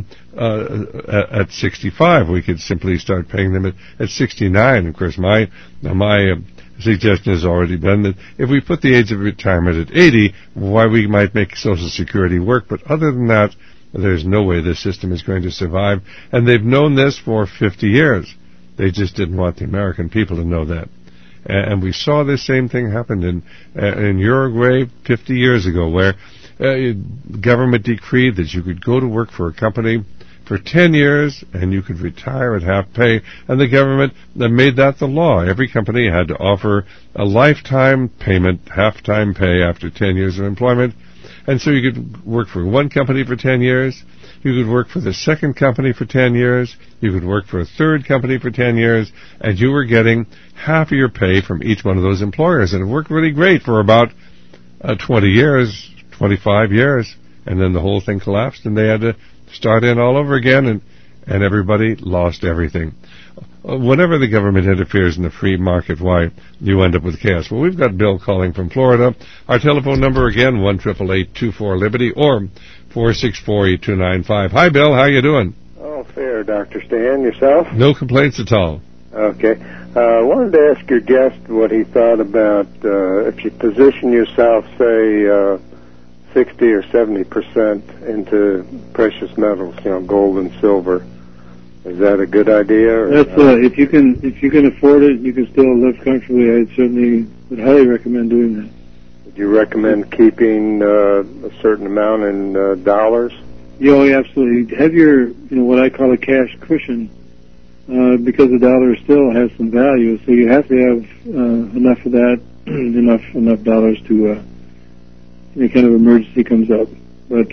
at 65. We could simply start paying them at 69. Of course, my suggestion has already been that if we put the age of retirement at 80, why we might make Social Security work. But other than that, there's no way this system is going to survive. And they've known this for 50 years. They just didn't want the American people to know that. And we saw this same thing happen in Uruguay 50 years ago, where government decreed that you could go to work for a company for 10 years and you could retire at half pay, and the government made that the law. Every company had to offer a lifetime payment, half-time pay after 10 years of employment. And so you could work for one company for 10 years. You could work for the second company for 10 years. You could work for a third company for 10 years. And you were getting half of your pay from each one of those employers. And it worked really great for about 20 years, 25 years. And then the whole thing collapsed, and they had to start in all over again, and everybody lost everything. Whenever the government interferes in the free market, why, you end up with chaos. Well, we've got Bill calling from Florida. Our telephone number again, 1-888-24-LIBERTY or 464-8295. Hi, Bill. How you doing? Oh, fair, Dr. Stan. Yourself? No complaints at all. Okay. I wanted to ask your guest what he thought about if you position yourself, say, 60 or 70% into precious metals, gold and silver. Is that a good idea? Or that's if you can afford it, you can still live comfortably. I certainly would highly recommend doing that. Would you recommend keeping a certain amount in dollars? Yeah, absolutely. Have your what I call a cash cushion, because the dollar still has some value. So you have to have enough of that, enough dollars to any kind of emergency comes up. But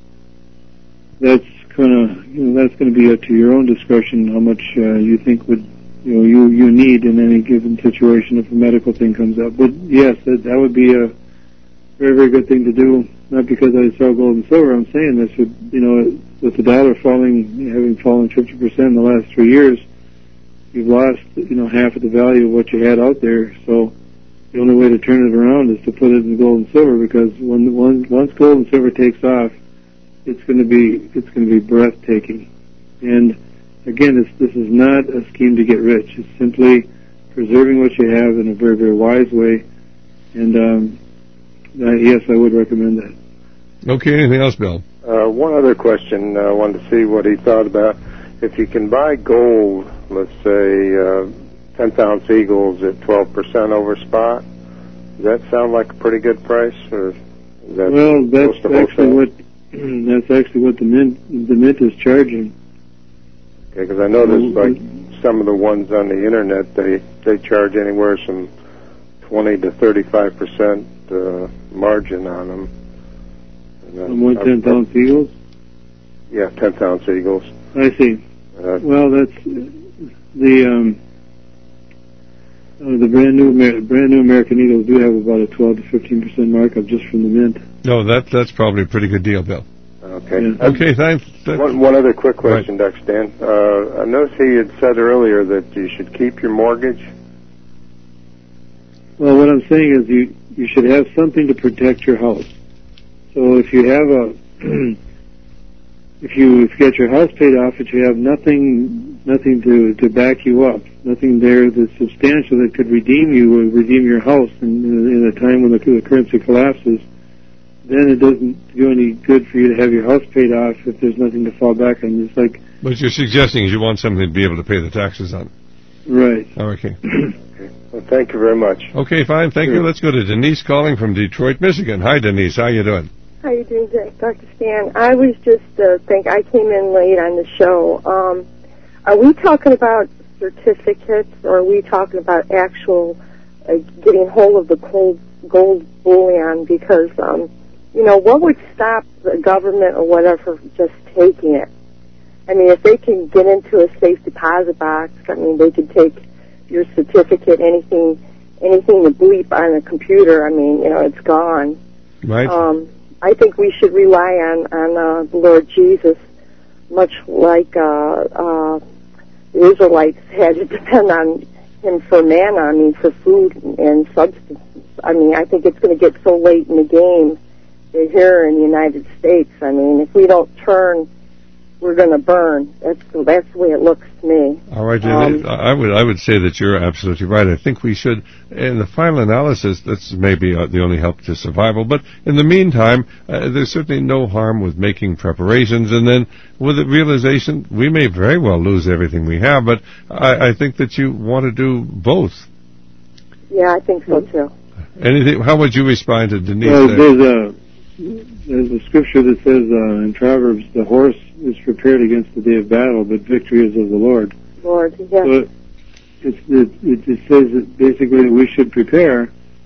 that's going to be up to your own discretion how much you think would you need in any given situation if a medical thing comes up. But yes, that would be a very, very good thing to do. Not because I sell gold and silver. I'm saying this with the dollar having fallen 50% in the last 3 years, you've lost half of the value of what you had out there. So the only way to turn it around is to put it in gold and silver, because once gold and silver takes off, it's going to be breathtaking. And again, this is not a scheme to get rich. It's simply preserving what you have in a very, very wise way. And yes, I would recommend that. Okay, anything else, Bill? One other question. I wanted to see what he thought about. If you can buy gold, let's say 10th-ounce Eagles at 12% over spot, does that sound like a pretty good price? Or is that that's actually what the mint is charging. Okay, because I know there's like some of the ones on the internet, they charge anywhere from 20 to 35% margin on them. On 1 10th-ounce Eagles? Yeah, 10th-ounce Eagles. I see. Well, that's the brand new American Eagles do have about a 12 to 15% markup just from the mint. No, that's probably a pretty good deal, Bill. Okay. Yeah. Okay, thanks. One other quick question, right. Dr. Stan. I noticed he had said earlier that you should keep your mortgage. Well, what I'm saying is you should have something to protect your house. So if you have if you get your house paid off, but you have nothing to back you up, nothing there that's substantial that could redeem your house in a time when the currency collapses, then it doesn't do any good for you to have your house paid off if there's nothing to fall back on. It's like what you're suggesting is you want something to be able to pay the taxes on. Right. Oh, okay. Okay. Well, thank you very much. Okay, fine. Thank you. Let's go to Denise calling from Detroit, Michigan. Hi, Denise. How you doing? How you doing, Dr. Stan? I was just I came in late on the show. Are we talking about certificates, or are we talking about actual getting hold of the gold bullion? Because what would stop the government or whatever just taking it? I mean, if they can get into a safe deposit box, I mean, they could take your certificate, anything to bleep on a computer. I mean, it's gone. Right. I think we should rely on the Lord Jesus, much like the Israelites had to depend on Him for manna. I mean, for food and substance. I mean, I think it's going to get so late in the game here in the United States. I mean, if we don't turn, we're going to burn. That's the way it looks to me. All right, I would say that you're absolutely right. I think we should, in the final analysis, that's maybe the only help to survival. But in the meantime, there's certainly no harm with making preparations. And then with the realization, we may very well lose everything we have. But I think that you want to do both. Yeah, I think so too. Anything? How would you respond to Denise? Well, there's a scripture that says in Proverbs, the horse is prepared against the day of battle, but victory is of the Lord. Lord, yes. So it says that basically we should prepare,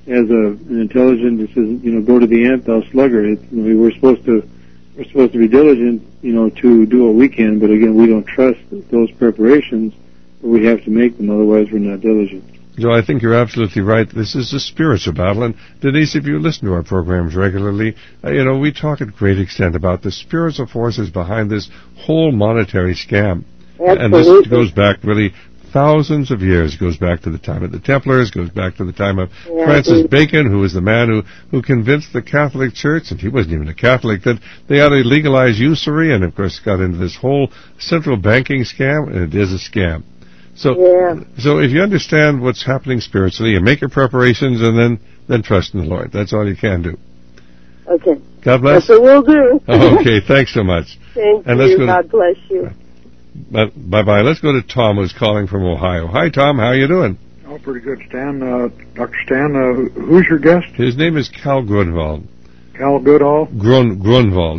as an intelligent, it says, go to the ant, thou sluggard. We're supposed to be diligent, to do what we can, but again, we don't trust those preparations, but we have to make them, otherwise we're not diligent. Joe, I think you're absolutely right. This is a spiritual battle, and Denise, if you listen to our programs regularly, we talk at great extent about the spiritual forces behind this whole monetary scam. Absolutely. And this goes back really thousands of years. It goes back to the time of the Templars, goes back to the time of Francis Bacon, who was the man who convinced the Catholic Church, and he wasn't even a Catholic, that they ought to legalize usury, and of course got into this whole central banking scam, and it is a scam. So if you understand what's happening spiritually, you make your preparations, and then trust in the Lord. That's all you can do. Okay. God bless. That's what we'll do. Okay, thanks so much. Thank you. God bless you. Bye-bye. Let's go to Tom, who's calling from Ohio. Hi, Tom. How you doing? Oh, pretty good, Stan. Dr. Stan, who's your guest? His name is Cal Grunwald. Cal Goodall? Grunwald.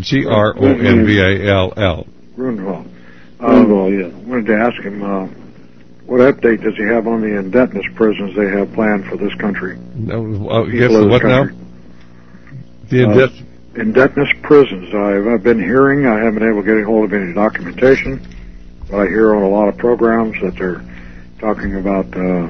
Gronvall. Grunwald. Grunwald, yeah. I wanted to ask him, what update does he have on the indebtedness prisons they have planned for this country? Yes, what now? The indebtedness prisons. I've been hearing, I haven't been able to get a hold of any documentation, but I hear on a lot of programs that they're talking about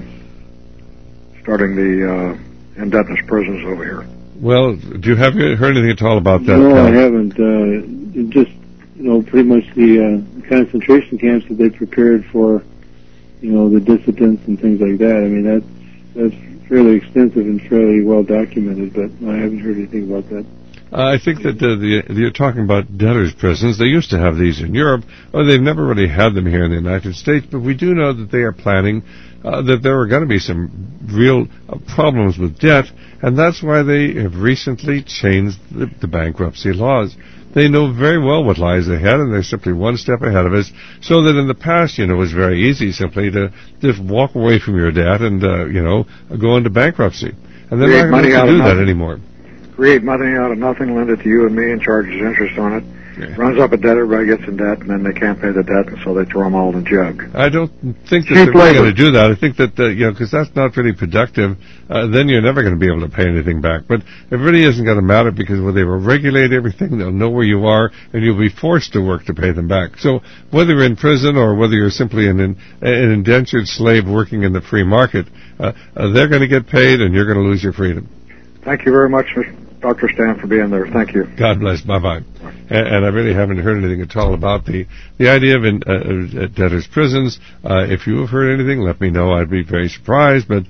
starting the indebtedness prisons over here. Well, have you heard anything at all about that? No, I haven't. Just, pretty much the concentration camps that they prepared for, the dissidents and things like that. I mean, that's fairly extensive and fairly well documented, but I haven't heard anything about that. I think that you're talking about debtors' prisons. They used to have these in Europe, or they've never really had them here in the United States, but we do know that they are planning that there are going to be some real problems with debt, and that's why they have recently changed the bankruptcy laws. They know very well what lies ahead, and they're simply one step ahead of us, so that in the past, it was very easy simply to just walk away from your debt and, go into bankruptcy. And they're not going to do that anymore. Create money out of nothing, lend it to you and me, and charges interest on it. Yeah. Runs up a debt, everybody gets in debt, and then they can't pay the debt, and so they throw them all in the jug. I don't think that they're really going to do that. I think that, because that's not really productive, then you're never going to be able to pay anything back. But it really isn't going to matter, because when they will regulate everything, they'll know where you are, and you'll be forced to work to pay them back. So whether you're in prison or whether you're simply an indentured slave working in the free market, they're going to get paid, and you're going to lose your freedom. Thank you very much, Dr. Stan, for being there. Thank you. God bless. Bye-bye. And I really haven't heard anything at all about the idea of debtors' prisons. If you have heard anything, let me know. I'd be very surprised, but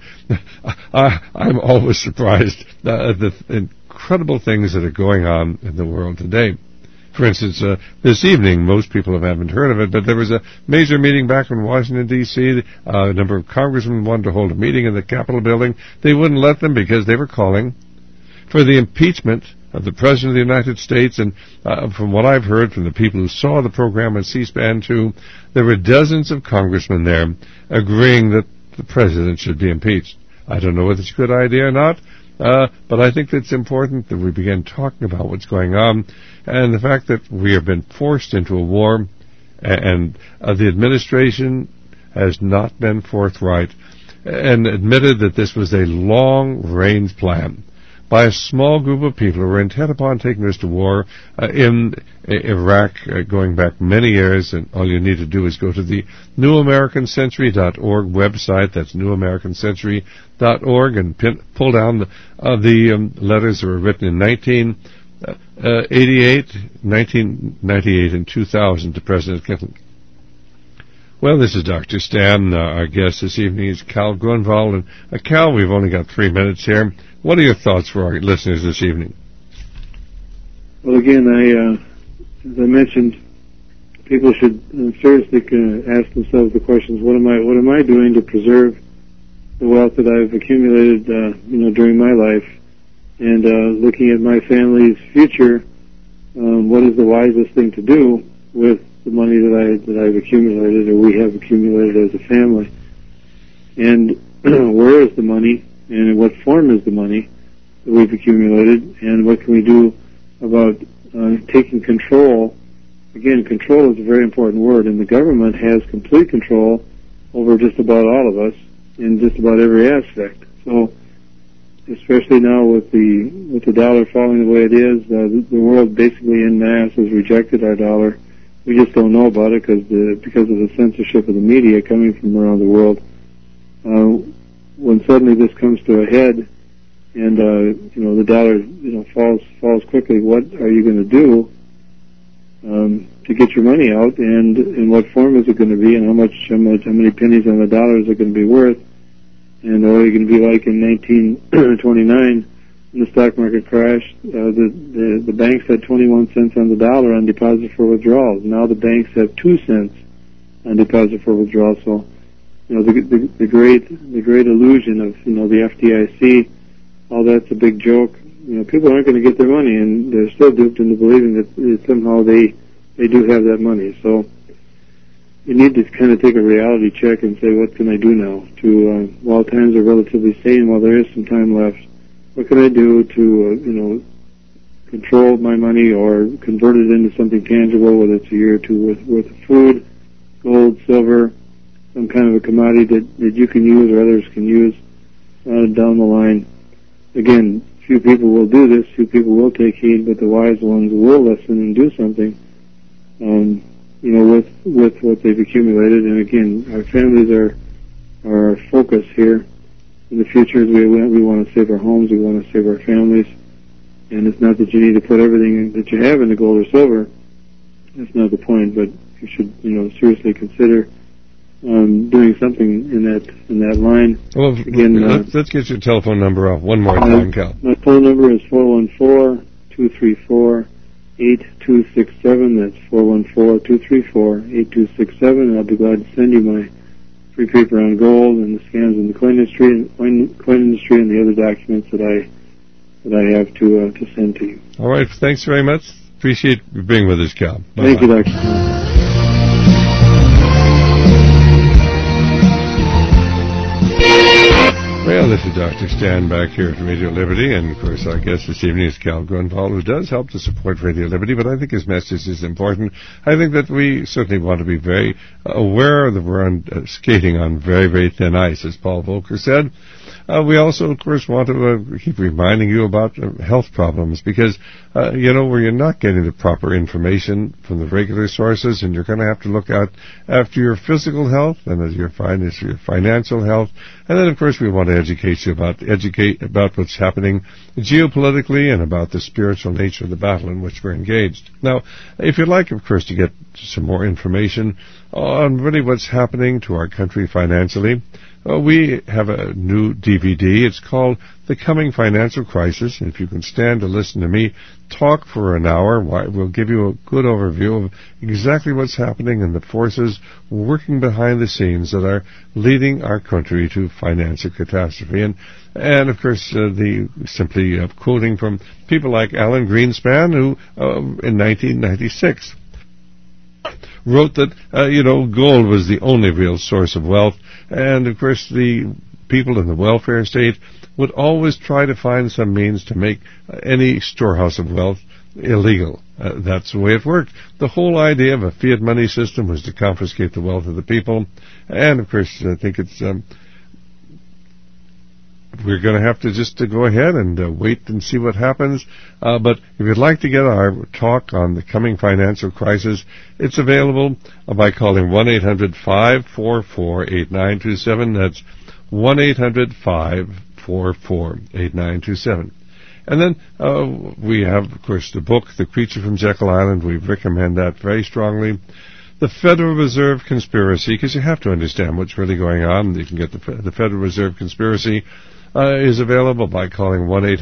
I'm always surprised at the incredible things that are going on in the world today. For instance, this evening, most people haven't heard of it, but there was a major meeting back in Washington, D.C. A number of congressmen wanted to hold a meeting in the Capitol building. They wouldn't let them because they were calling for the impeachment of the President of the United States, and from what I've heard from the people who saw the program on C-SPAN 2, there were dozens of congressmen there agreeing that the President should be impeached. I don't know whether it's a good idea or not, but I think it's important that we begin talking about what's going on, and the fact that we have been forced into a war, and the administration has not been forthright, and admitted that this was a long-range plan by a small group of people who were intent upon taking us to war in Iraq going back many years, and all you need to do is go to the newamericancentury.org website. That's newamericancentury.org, and pull down the letters that were written in 1988, 1998, and 2000 to President Clinton. Well, this is Dr. Stan. Our guest this evening is Cal Grunwald. And Cal, we've only got 3 minutes here. What are your thoughts for our listeners this evening? Well, again, as I mentioned, people should seriously ask themselves the questions: What am I doing to preserve the wealth that I've accumulated, during my life? And looking at my family's future, what is the wisest thing to do with the money that I've accumulated, or we have accumulated as a family? And where is the money, and in what form is the money that we've accumulated, and what can we do about taking control? Again, control is a very important word, and the government has complete control over just about all of us in just about every aspect. So especially now with the dollar falling the way it is. The world basically en masse has rejected our dollar. We just don't know about it because of the censorship of the media coming from around the world. When suddenly this comes to a head, and the dollar falls quickly, what are you going to do to get your money out, and in what form is it going to be, and how many pennies on the dollar is it going to be worth, and are you going to be like in 1929 when the stock market crashed? The banks had 21 cents on the dollar on deposit for withdrawals. Now the banks have 2 cents on deposit for withdrawals. So, the great illusion of the FDIC, all that's a big joke. People aren't going to get their money, and they're still duped into believing that somehow they do have that money. So you need to kind of take a reality check and say, what can I do now to, while times are relatively sane, while there is some time left, what can I do to, control my money or convert it into something tangible, whether it's a year or two worth of food, gold, silver, some kind of a commodity that you can use or others can use down the line. Again, few people will do this, few people will take heed, but the wise ones will listen and do something, with what they've accumulated. And again, our families are our focus here. In the future, we want to save our homes, we want to save our families, and it's not that you need to put everything that you have into gold or silver. That's not the point, but you should, seriously consider doing something in that line. Well, again, let's get your telephone number off one more time, Cal. My phone number is 414-234-8267. That's 414-234-8267, and I'll be glad to send you my free paper on gold and the scans in the coin industry and the other documents that I have to send to you. All right. Thanks very much. Appreciate you being with us, Cal. Bye-bye. Thank you, Dr. Well, this is Dr. Stan back here at Radio Liberty, and of course our guest this evening is Cal Grunwald, who does help to support Radio Liberty, but I think his message is important. I think that we certainly want to be very aware that we're skating on very, very thin ice, as Paul Volcker said. We also, of course, want to keep reminding you about health problems because, where you're not getting the proper information from the regular sources, and you're going to have to look out after your physical health and your financial health. And then, of course, we want to educate about what's happening geopolitically and about the spiritual nature of the battle in which we're engaged. Now, if you'd like, of course, to get some more information on really what's happening to our country financially, we have a new DVD. It's called The Coming Financial Crisis. And if you can stand to listen to me talk for an hour, we'll give you a good overview of exactly what's happening and the forces working behind the scenes that are leading our country to financial catastrophe. And of course, simply quoting from people like Alan Greenspan, who in 1996 wrote that, gold was the only real source of wealth. And, of course, the people in the welfare state would always try to find some means to make any storehouse of wealth illegal. That's the way it worked. The whole idea of a fiat money system was to confiscate the wealth of the people. And, of course, I think it's we're going to have to just go ahead and wait and see what happens. But if you'd like to get our talk on the coming financial crisis, it's available by calling 1-800-544-8927. That's 1-800-544-8927. And then we have, of course, the book, The Creature from Jekyll Island. We recommend that very strongly. The Federal Reserve Conspiracy, because you have to understand what's really going on. You can get the Federal Reserve Conspiracy is available by calling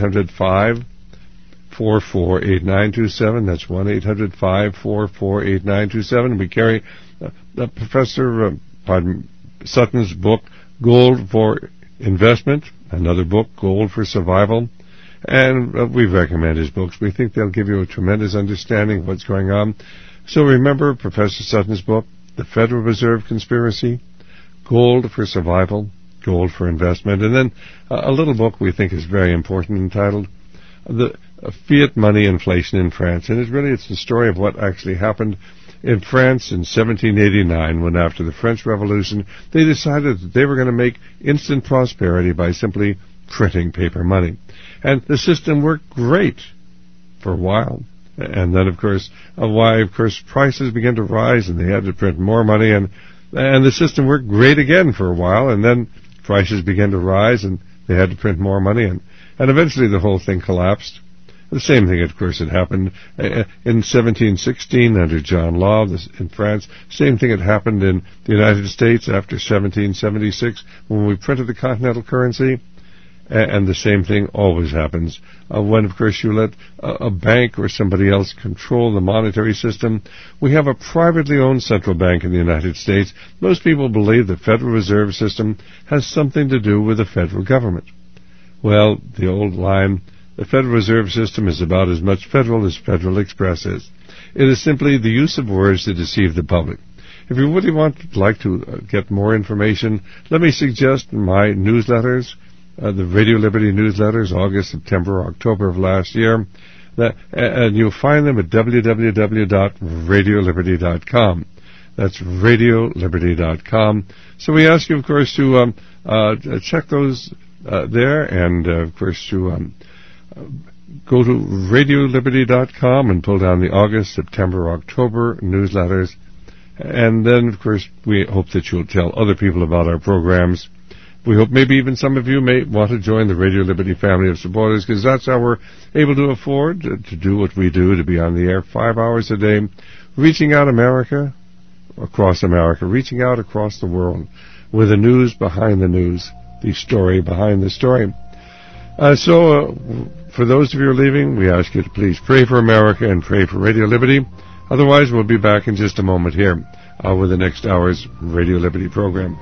1-800-544-8927. That's 1-800-544-8927. We carry Professor Sutton's book, Gold for Investment, another book, Gold for Survival. And we recommend his books. We think they'll give you a tremendous understanding of what's going on. So remember Professor Sutton's book, The Federal Reserve Conspiracy, Gold for Survival, Gold for Investment, and then a little book we think is very important entitled The Fiat Money Inflation in France. And it's the story of what actually happened in France in 1789 when, after the French Revolution, they decided that they were going to make instant prosperity by simply printing paper money. And the system worked great for a while. And then, of course, prices began to rise and they had to print more money, and the system worked great again for a while, and then prices began to rise and they had to print more money, and eventually the whole thing collapsed. The same thing, of course, had happened in 1716 under John Law in France. Same thing had happened in the United States after 1776 when we printed the continental currency. And the same thing always happens when, of course, you let a bank or somebody else control the monetary system. We have a privately owned central bank in the United States. Most people believe the Federal Reserve System has something to do with the federal government. Well, the old line, the Federal Reserve System is about as much federal as Federal Express is. It is simply the use of words to deceive the public. If you really like to get more information, let me suggest my newsletters. The Radio Liberty newsletters, August, September, October of last year. And you'll find them at www.radioliberty.com. That's radioliberty.com. So we ask you, of course, to check those there, and, of course, to go to radioliberty.com and pull down the August, September, October newsletters. And then, of course, we hope that you'll tell other people about our programs. We hope maybe even some of you may want to join the Radio Liberty family of supporters, because that's how we're able to afford to do what we do, to be on the air 5 hours a day, reaching out across America, reaching out across the world with the news behind the news, the story behind the story. So for those of you who are leaving, we ask you to please pray for America and pray for Radio Liberty. Otherwise, we'll be back in just a moment here with the next hour's Radio Liberty program.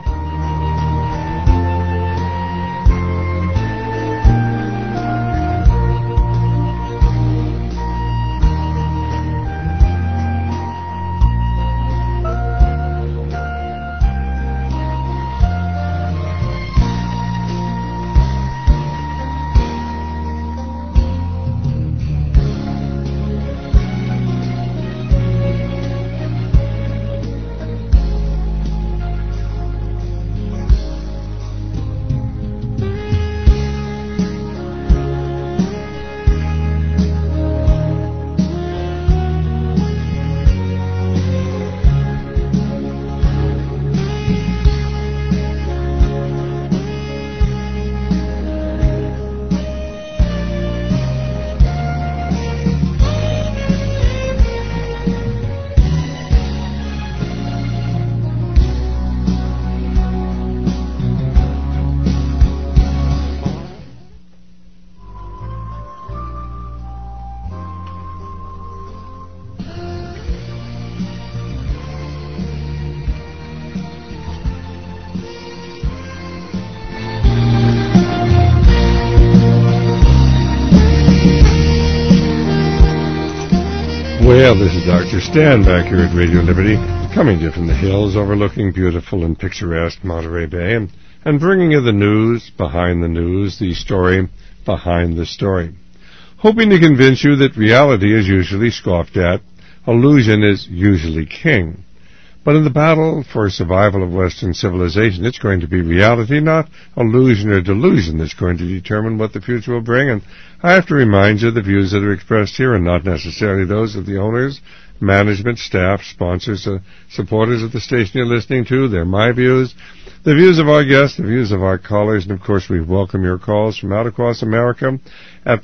Well, this is Dr. Stan back here at Radio Liberty, coming to you from the hills overlooking beautiful and picturesque Monterey Bay, and bringing you the news behind the news, the story behind the story. Hoping to convince you that reality is usually scoffed at, illusion is usually king. But in the battle for survival of Western civilization, it's going to be reality, not illusion or delusion, that's going to determine what the future will bring. And I have to remind you, the views that are expressed here are not necessarily those of the owners, management, staff, sponsors, supporters of the station you're listening to. They're my views, the views of our guests, the views of our callers, and of course we welcome your calls from out across America at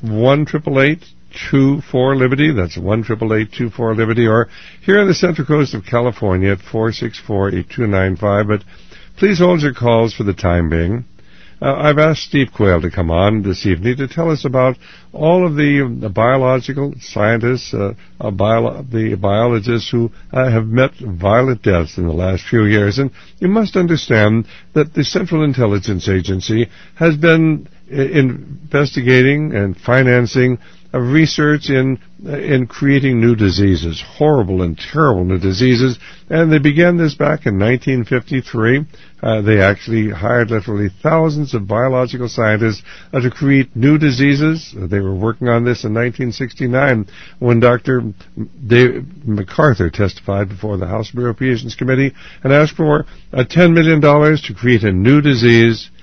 1-888-24-LIBERTY. That's 1-888-24-LIBERTY, or here on the Central Coast of California at 464-8295. But please hold your calls for the time being. I've asked Steve Quayle to come on this evening to tell us about all of the biological scientists, the biologists who have met violent deaths in the last few years. And you must understand that the Central Intelligence Agency has been investigating and financing research in creating new diseases, horrible and terrible new diseases, and they began this back in 1953. They actually hired literally thousands of biological scientists to create new diseases. They were working on this in 1969 when Dr. David MacArthur testified before the House Appropriations Committee and asked for $10 million to create a new disease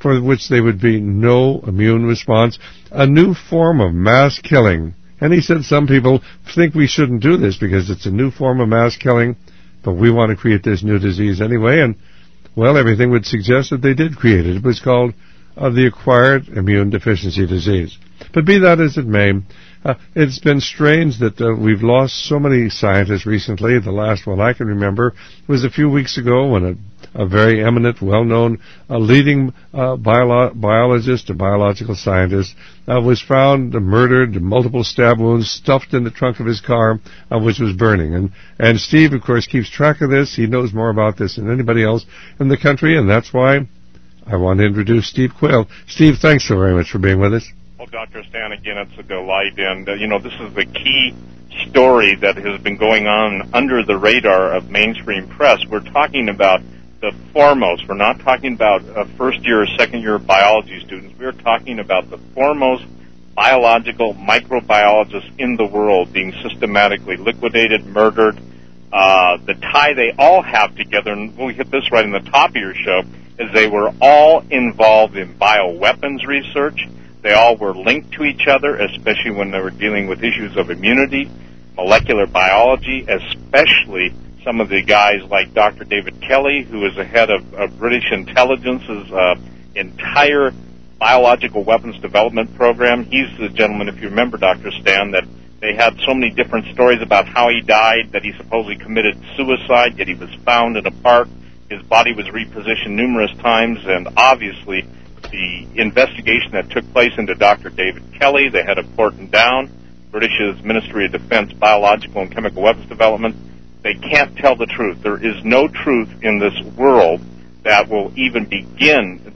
for which there would be no immune response, a new form of mass killing. And he said some people think we shouldn't do this because it's a new form of mass killing, but we want to create this new disease anyway, and, well, everything would suggest that they did create it. It was called the acquired immune deficiency disease. But be that as it may, it's been strange that we've lost so many scientists recently. The last one I can remember was a few weeks ago when a very eminent, well-known, leading biologist, a biological scientist, was found murdered, multiple stab wounds, stuffed in the trunk of his car, which was burning. And Steve, of course, keeps track of this. He knows more about this than anybody else in the country, and that's why I want to introduce Steve Quayle. Steve, thanks so very much for being with us. Well, Dr. Stan, again, it's a delight, and, this is the key story that has been going on under the radar of mainstream press. We're talking about the foremost. We're not talking about first-year or second-year biology students. We're talking about the foremost biological microbiologists in the world being systematically liquidated, murdered. The tie they all have together, and we'll hit this right in the top of your show, is they were all involved in bioweapons research. They all were linked to each other, especially when they were dealing with issues of immunity, molecular biology, especially some of the guys like Dr. David Kelly, who is the head of British Intelligence's entire biological weapons development program. He's the gentleman, if you remember, Dr. Stan, that they had so many different stories about how he died, that he supposedly committed suicide, yet he was found in a park. His body was repositioned numerous times, and obviously the investigation that took place into Dr. David Kelly, the head of Porton Down, British's Ministry of Defense Biological and Chemical Weapons Development, they can't tell the truth. There is no truth in this world that will even begin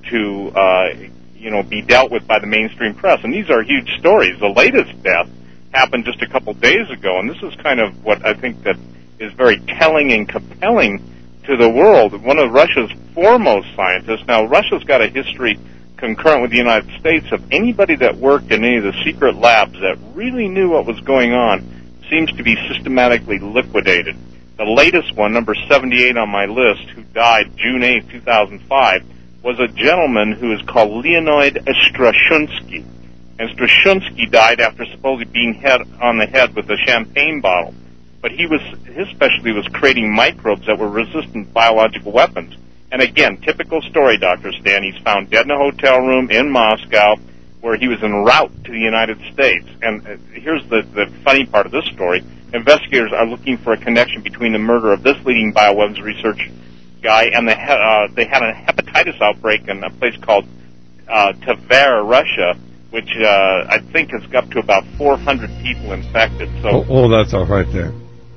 to, be dealt with by the mainstream press. And these are huge stories. The latest death happened just a couple days ago, and this is kind of what I think that is very telling and compelling to the world. One of Russia's foremost scientists, now Russia's got a history concurrent with the United States of anybody that worked in any of the secret labs that really knew what was going on seems to be systematically liquidated. The latest one, number 78 on my list, who died June 8, 2005, was a gentleman who is called Leonid Strashunsky. And Strashunsky died after supposedly being hit on the head with a champagne bottle. But his specialty was creating microbes that were resistant to biological weapons. And again, typical story, Dr. Stan. He's found dead in a hotel room in Moscow where he was en route to the United States. And here's the funny part of this story. Investigators are looking for a connection between the murder of this leading bioweapons research guy and they had a hepatitis outbreak in a place called Tver, Russia, which I think has up to about 400 people infected. So, that's all right there.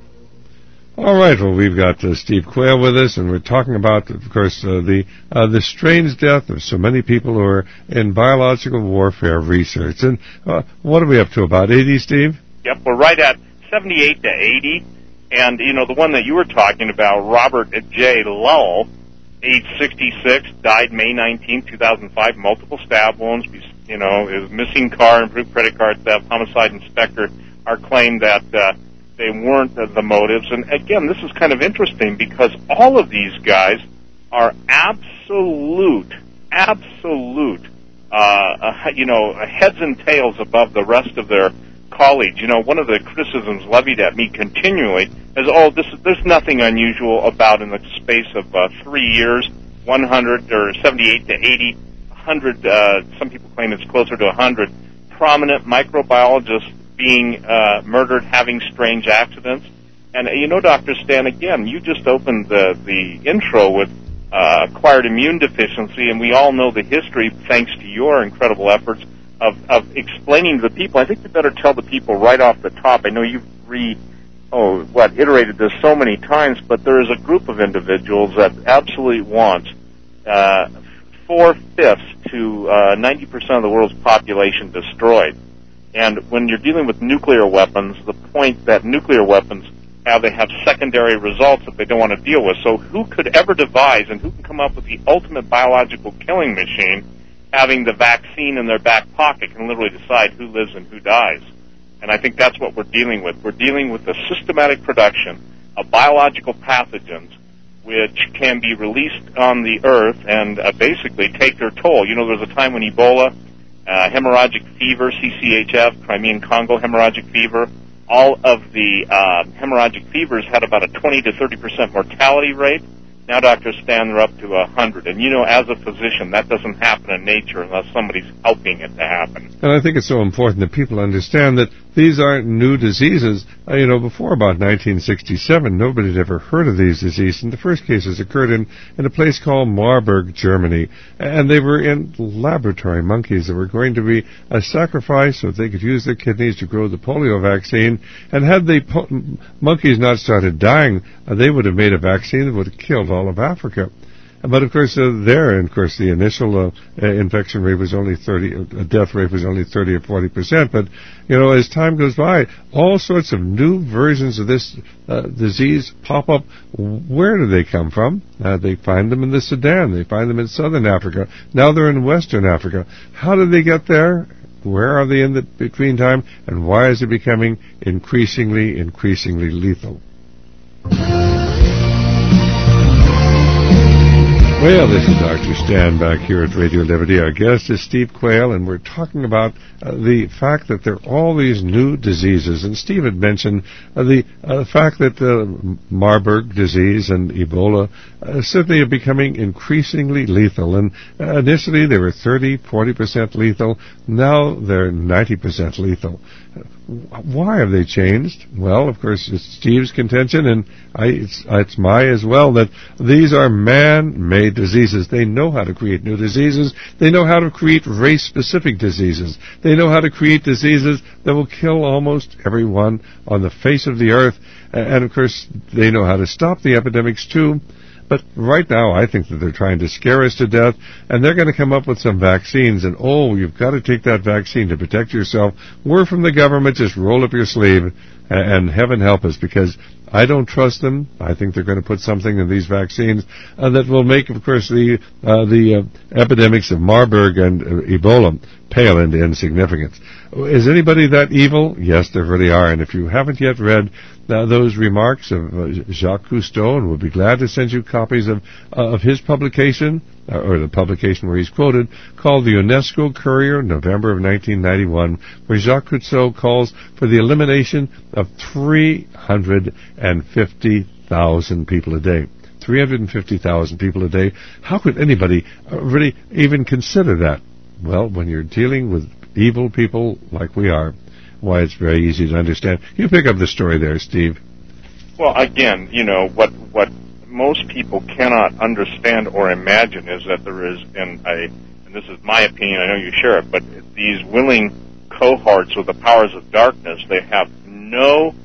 All right, well, we've got Steve Quayle with us, and we're talking about, of course, the strange death of so many people who are in biological warfare research. And what are we up to, about 80, Steve? Yep, we're right at 78 to 80. And, the one that you were talking about, Robert J. Lowell, age 66, died May 19, 2005, multiple stab wounds, his missing car, improved credit card theft, homicide inspector are claimed that they weren't the motives. And again, this is kind of interesting because all of these guys are absolute, heads and tails above the rest of their colleagues. One of the criticisms levied at me continually is, there's nothing unusual about in the space of 3 years, 100 or 78 to 80, 100, some people claim it's closer to 100, prominent microbiologists being murdered, having strange accidents. And Dr. Stan, again, you just opened the intro with acquired immune deficiency, and we all know the history, thanks to your incredible efforts, of explaining to the people. I think you better tell the people right off the top. I know you've iterated this so many times, but there is a group of individuals that absolutely wants 4/5 to 90% of the world's population destroyed. And when you're dealing with nuclear weapons, the point that nuclear weapons they have secondary results that they don't want to deal with. So who could ever devise and who can come up with the ultimate biological killing machine, having the vaccine in their back pocket, can literally decide who lives and who dies? And I think that's what we're dealing with. We're dealing with the systematic production of biological pathogens which can be released on the earth and basically take their toll. You know, there was a time when Ebola, hemorrhagic fever, CCHF, Crimean Congo hemorrhagic fever, all of the hemorrhagic fevers had about a 20 to 30% mortality rate. Now, Dr. Stan, they're up to 100. And, you know, as a physician, that doesn't happen in nature unless somebody's helping it to happen. And I think it's so important that people understand that these aren't new diseases. You know, before about 1967, nobody had ever heard of these diseases. And the first cases occurred in a place called Marburg, Germany. And they were in laboratory monkeys that were going to be a sacrifice so that they could use their kidneys to grow the polio vaccine. And had the monkeys not started dying, they would have made a vaccine that would have killed all of Africa. But of course, the initial infection rate was only death rate was only 30 or 40%. But you know, as time goes by, all sorts of new versions of this disease pop up. Where do they come from? They find them in the Sudan. They find them in southern Africa. Now they're in western Africa. How did they get there? Where are they in the between time? And why is it becoming increasingly lethal? Well, this is Dr. Stan back here at Radio Liberty. Our guest is Steve Quayle, and we're talking about the fact that there are all these new diseases. And Steve had mentioned the fact that Marburg disease and Ebola certainly are becoming increasingly lethal. And initially they were 30, 40% lethal. Now they're 90% lethal. Why have they changed? Well, of course, it's Steve's contention, and it's my as well, that these are man-made diseases. They know how to create new diseases. They know how to create race-specific diseases. They know how to create diseases that will kill almost everyone on the face of the earth. And, of course, they know how to stop the epidemics, too. But right now, I think that they're trying to scare us to death, and they're going to come up with some vaccines, and you've got to take that vaccine to protect yourself. We're from the government, just roll up your sleeve, and heaven help us, because I don't trust them. I think they're going to put something in these vaccines that will make, of course, the epidemics of Marburg and Ebola pale into insignificance. Is anybody that evil? Yes, there really are. And if you haven't yet read those remarks of Jacques Cousteau, and we'll be glad to send you copies of his publication, or the publication where he's quoted, called the UNESCO Courier, November of 1991, where Jacques Cousteau calls for the elimination of 350,000 people a day. 350,000 people a day. How could anybody really even consider that? Well, when you're dealing with evil people like we are, why, it's very easy to understand. You pick up the story there, Steve. Well, again, you know, what most people cannot understand or imagine is that there is, and this is my opinion, I know you share it, but these willing cohorts with the powers of darkness, they have no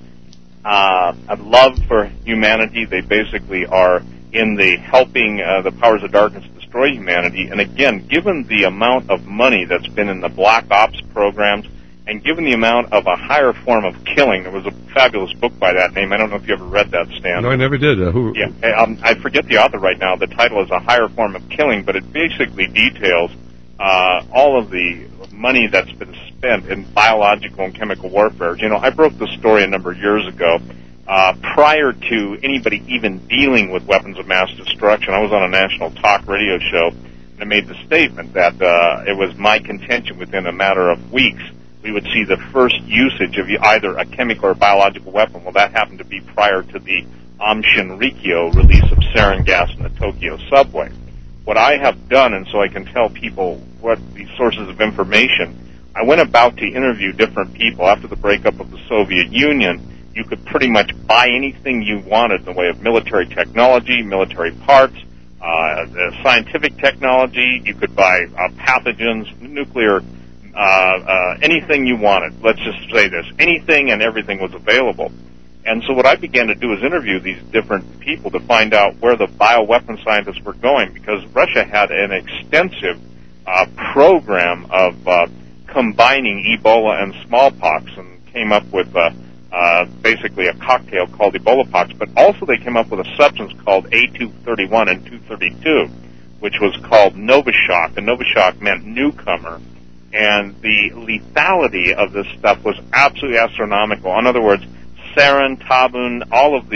love for humanity. They basically are in the helping the powers of darkness destroy humanity. And again, given the amount of money that's been in the black ops programs, and given the amount of a higher form of killing, there was a fabulous book by that name. I don't know if you ever read that, Stan. No, I never did. Yeah, I forget the author right now. The title is A Higher Form of Killing, but it basically details all of the money that's been spent in biological and chemical warfare. You know, I broke the story a number of years ago. Prior to anybody even dealing with weapons of mass destruction, I was on a national talk radio show, and I made the statement that it was my contention within a matter of weeks we would see the first usage of either a chemical or biological weapon. Well, that happened to be prior to the Aum Shinrikyo release of sarin gas in the Tokyo subway. What I have done, and so I can tell people what these sources of information, I went about to interview different people. After the breakup of the Soviet Union, you could pretty much buy anything you wanted in the way of military technology, military parts, scientific technology. You could buy pathogens, nuclear, anything you wanted. Let's just say this. Anything and everything was available. And so what I began to do is interview these different people to find out where the bioweapon scientists were going, because Russia had an extensive program of combining Ebola and smallpox, and came up with basically a cocktail called Ebolapox, but also they came up with a substance called A231 and 232, which was called Novichok, and Novichok meant newcomer. And the lethality of this stuff was absolutely astronomical. In other words, sarin, tabun, all of the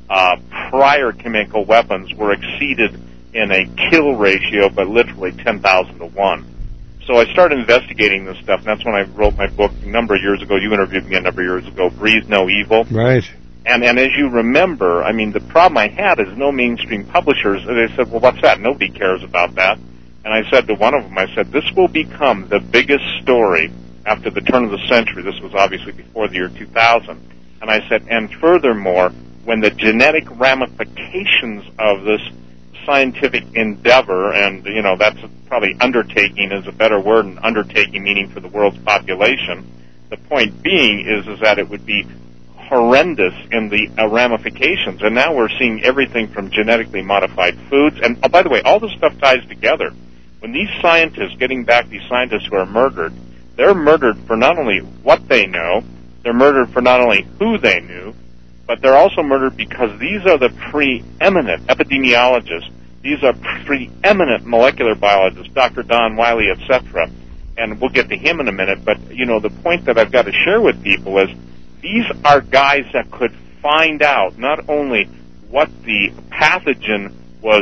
prior chemical weapons were exceeded in a kill ratio by literally 10,000 to 1. So I started investigating this stuff, and that's when I wrote my book a number of years ago. You interviewed me a number of years ago, Breathe No Evil. Right. And as you remember, I mean, the problem I had is no mainstream publishers. They said, well, what's that? Nobody cares about that. And I said to one of them, I said, this will become the biggest story after the turn of the century. This was obviously before the year 2000. And I said, and furthermore, when the genetic ramifications of this scientific endeavor, and, you know, that's probably undertaking is a better word, and undertaking meaning for the world's population, the point being is that it would be horrendous in the ramifications. And now we're seeing everything from genetically modified foods. And, oh, by the way, all this stuff ties together. When these scientists, getting back these scientists who are murdered, they're murdered for not only what they know, they're murdered for not only who they knew, but they're also murdered because these are the preeminent epidemiologists. These are preeminent molecular biologists, Dr. Don Wiley, etc. And we'll get to him in a minute. But, you know, the point that I've got to share with people is these are guys that could find out not only what the pathogen was,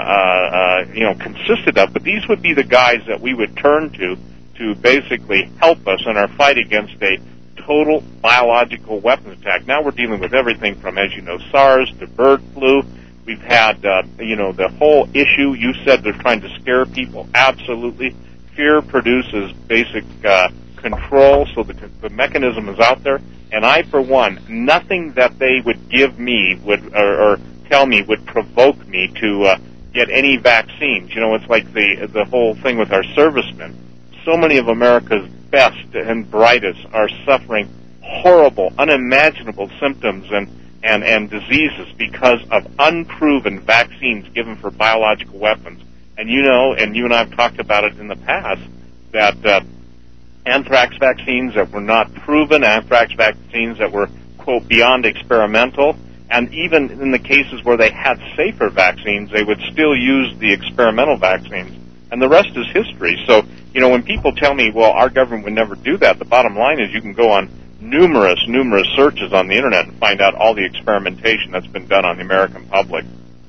consisted of, but these would be the guys that we would turn to basically help us in our fight against a total biological weapons attack. Now we're dealing with everything from, as you know, SARS to bird flu. We've had, the whole issue. You said they're trying to scare people. Absolutely. Fear produces basic control, so the mechanism is out there. And I, for one, nothing that they would give me would or tell me would provoke me to get any vaccines. You know, it's like the whole thing with our servicemen. So many of America's best and brightest are suffering horrible, unimaginable symptoms and diseases because of unproven vaccines given for biological weapons. And you know, and you and I have talked about it in the past, that anthrax vaccines that were not proven, anthrax vaccines that were, quote, beyond experimental, and even in the cases where they had safer vaccines, they would still use the experimental vaccines. And the rest is history. So, you know, when people tell me, well, our government would never do that, the bottom line is you can go on numerous searches on the Internet and find out all the experimentation that's been done on the American public.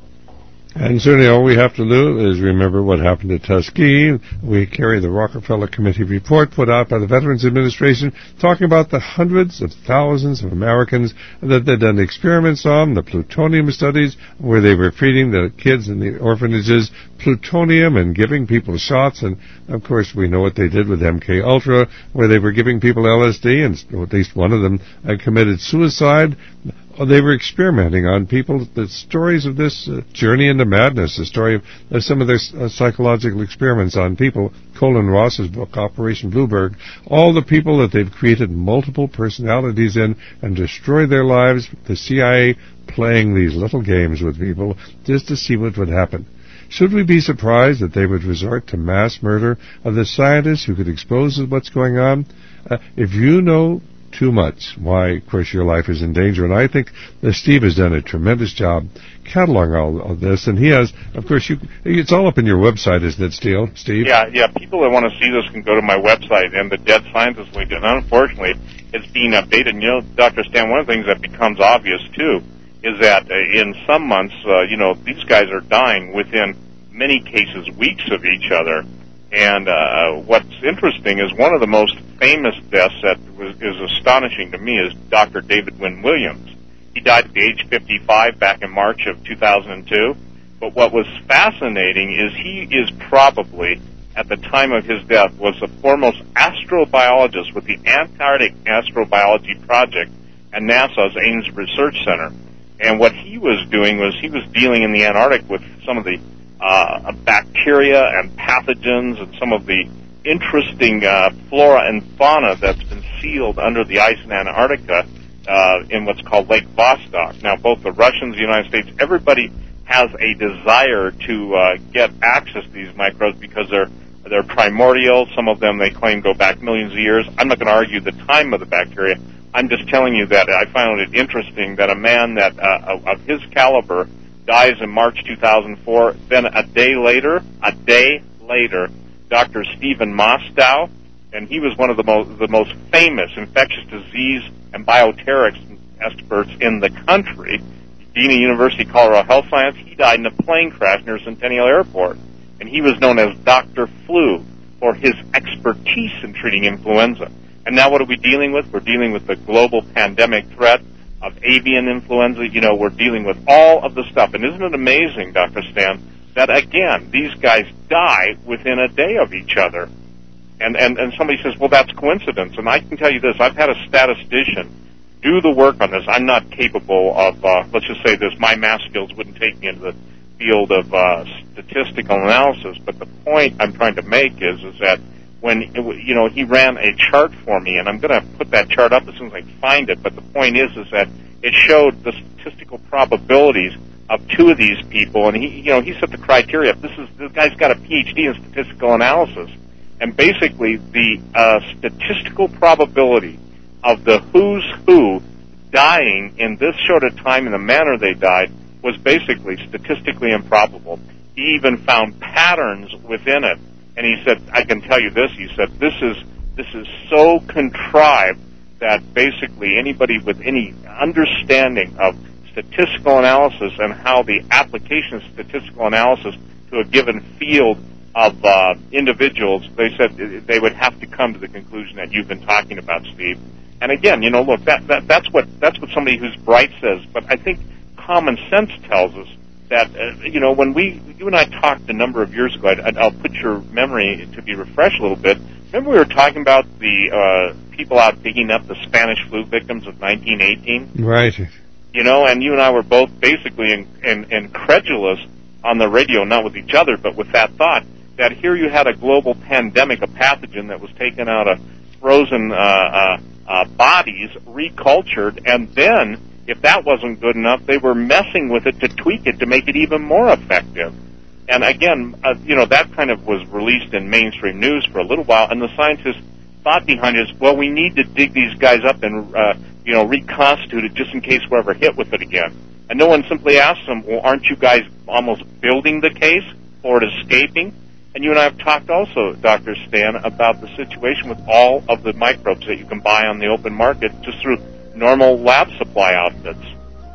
And certainly all we have to do is remember what happened at Tuskegee. We carry the Rockefeller Committee report put out by the Veterans Administration talking about the hundreds of thousands of Americans that they'd done experiments on, the plutonium studies, where they were feeding the kids in the orphanages plutonium and giving people shots. And, of course, we know what they did with MK Ultra, where they were giving people LSD, and at least one of them committed suicide. They were experimenting on people. The stories of this journey into madness, the story of some of their psychological experiments on people, Colin Ross's book, Operation Bluebird, all the people that they've created multiple personalities in and destroyed their lives, the CIA playing these little games with people just to see what would happen. Should we be surprised that they would resort to mass murder of the scientists who could expose what's going on? If you know too much, why, of course, your life is in danger. And I think that Steve has done a tremendous job cataloging all of this. And he has, of course, it's all up in your website, isn't it, Steve? Yeah. People that want to see this can go to my website and the Dead Scientist link. And unfortunately, it's being updated. And, you know, Dr. Stan, one of the things that becomes obvious, too, is that in some months, these guys are dying within many cases weeks of each other. And what's interesting is one of the most famous deaths that is astonishing to me is Dr. David Wynn Williams. He died at the age 55 back in March of 2002. But what was fascinating is he is probably, at the time of his death, was the foremost astrobiologist with the Antarctic Astrobiology Project at NASA's Ames Research Center. And what he was doing was he was dealing in the Antarctic with some of the bacteria and pathogens and some of the interesting flora and fauna that's been sealed under the ice in Antarctica in what's called Lake Vostok. Now, both the Russians, the United States, everybody has a desire to get access to these microbes because they're primordial. Some of them, they claim, go back millions of years. I'm not going to argue the time of the bacteria. I'm just telling you that I found it interesting that a man that of his caliber dies in March 2004. Then a day later, Dr. Stephen Mostow, and he was one of the most famous infectious disease and bioterrorist experts in the country. dean of University of Colorado Health Science. He died in a plane crash near Centennial Airport, and he was known as Dr. Flu for his expertise in treating influenza. And now what are we dealing with? We're dealing with the global pandemic threat of avian influenza. You know, we're dealing with all of the stuff. And isn't it amazing, Dr. Stan, that, again, these guys die within a day of each other? And somebody says, well, that's coincidence. And I can tell you this. I've had a statistician do the work on this. I'm not capable of, let's just say this, my math skills wouldn't take me into the field of statistical analysis. But the point I'm trying to make is that when, you know, he ran a chart for me, and I'm going to put that chart up as soon as I can find it, but the point is that it showed the statistical probabilities of two of these people, and he set the criteria. This guy's got a PhD in statistical analysis, and basically the statistical probability of the who's who dying in this short a time in the manner they died was basically statistically improbable. He even found patterns within it. And he said, I can tell you this, he said, this is so contrived that basically anybody with any understanding of statistical analysis and how the application of statistical analysis to a given field of individuals, they said they would have to come to the conclusion that you've been talking about, Steve. And again, you know, look, that's what somebody who's bright says, but I think common sense tells us that, you know, when you and I talked a number of years ago, I'll put your memory to be refreshed a little bit. Remember we were talking about the people out digging up the Spanish flu victims of 1918? Right. You know, and you and I were both basically incredulous on the radio, not with each other, but with that thought that here you had a global pandemic, a pathogen that was taken out of frozen bodies, recultured, and then, if that wasn't good enough, they were messing with it to tweak it to make it even more effective. And again, you know, that kind of was released in mainstream news for a little while, and the scientists' thought behind it is, well, we need to dig these guys up and, you know, reconstitute it just in case we're ever hit with it again. And no one simply asks them, well, aren't you guys almost building the case for it escaping? And you and I have talked also, Dr. Stan, about the situation with all of the microbes that you can buy on the open market just through normal lab supply outfits.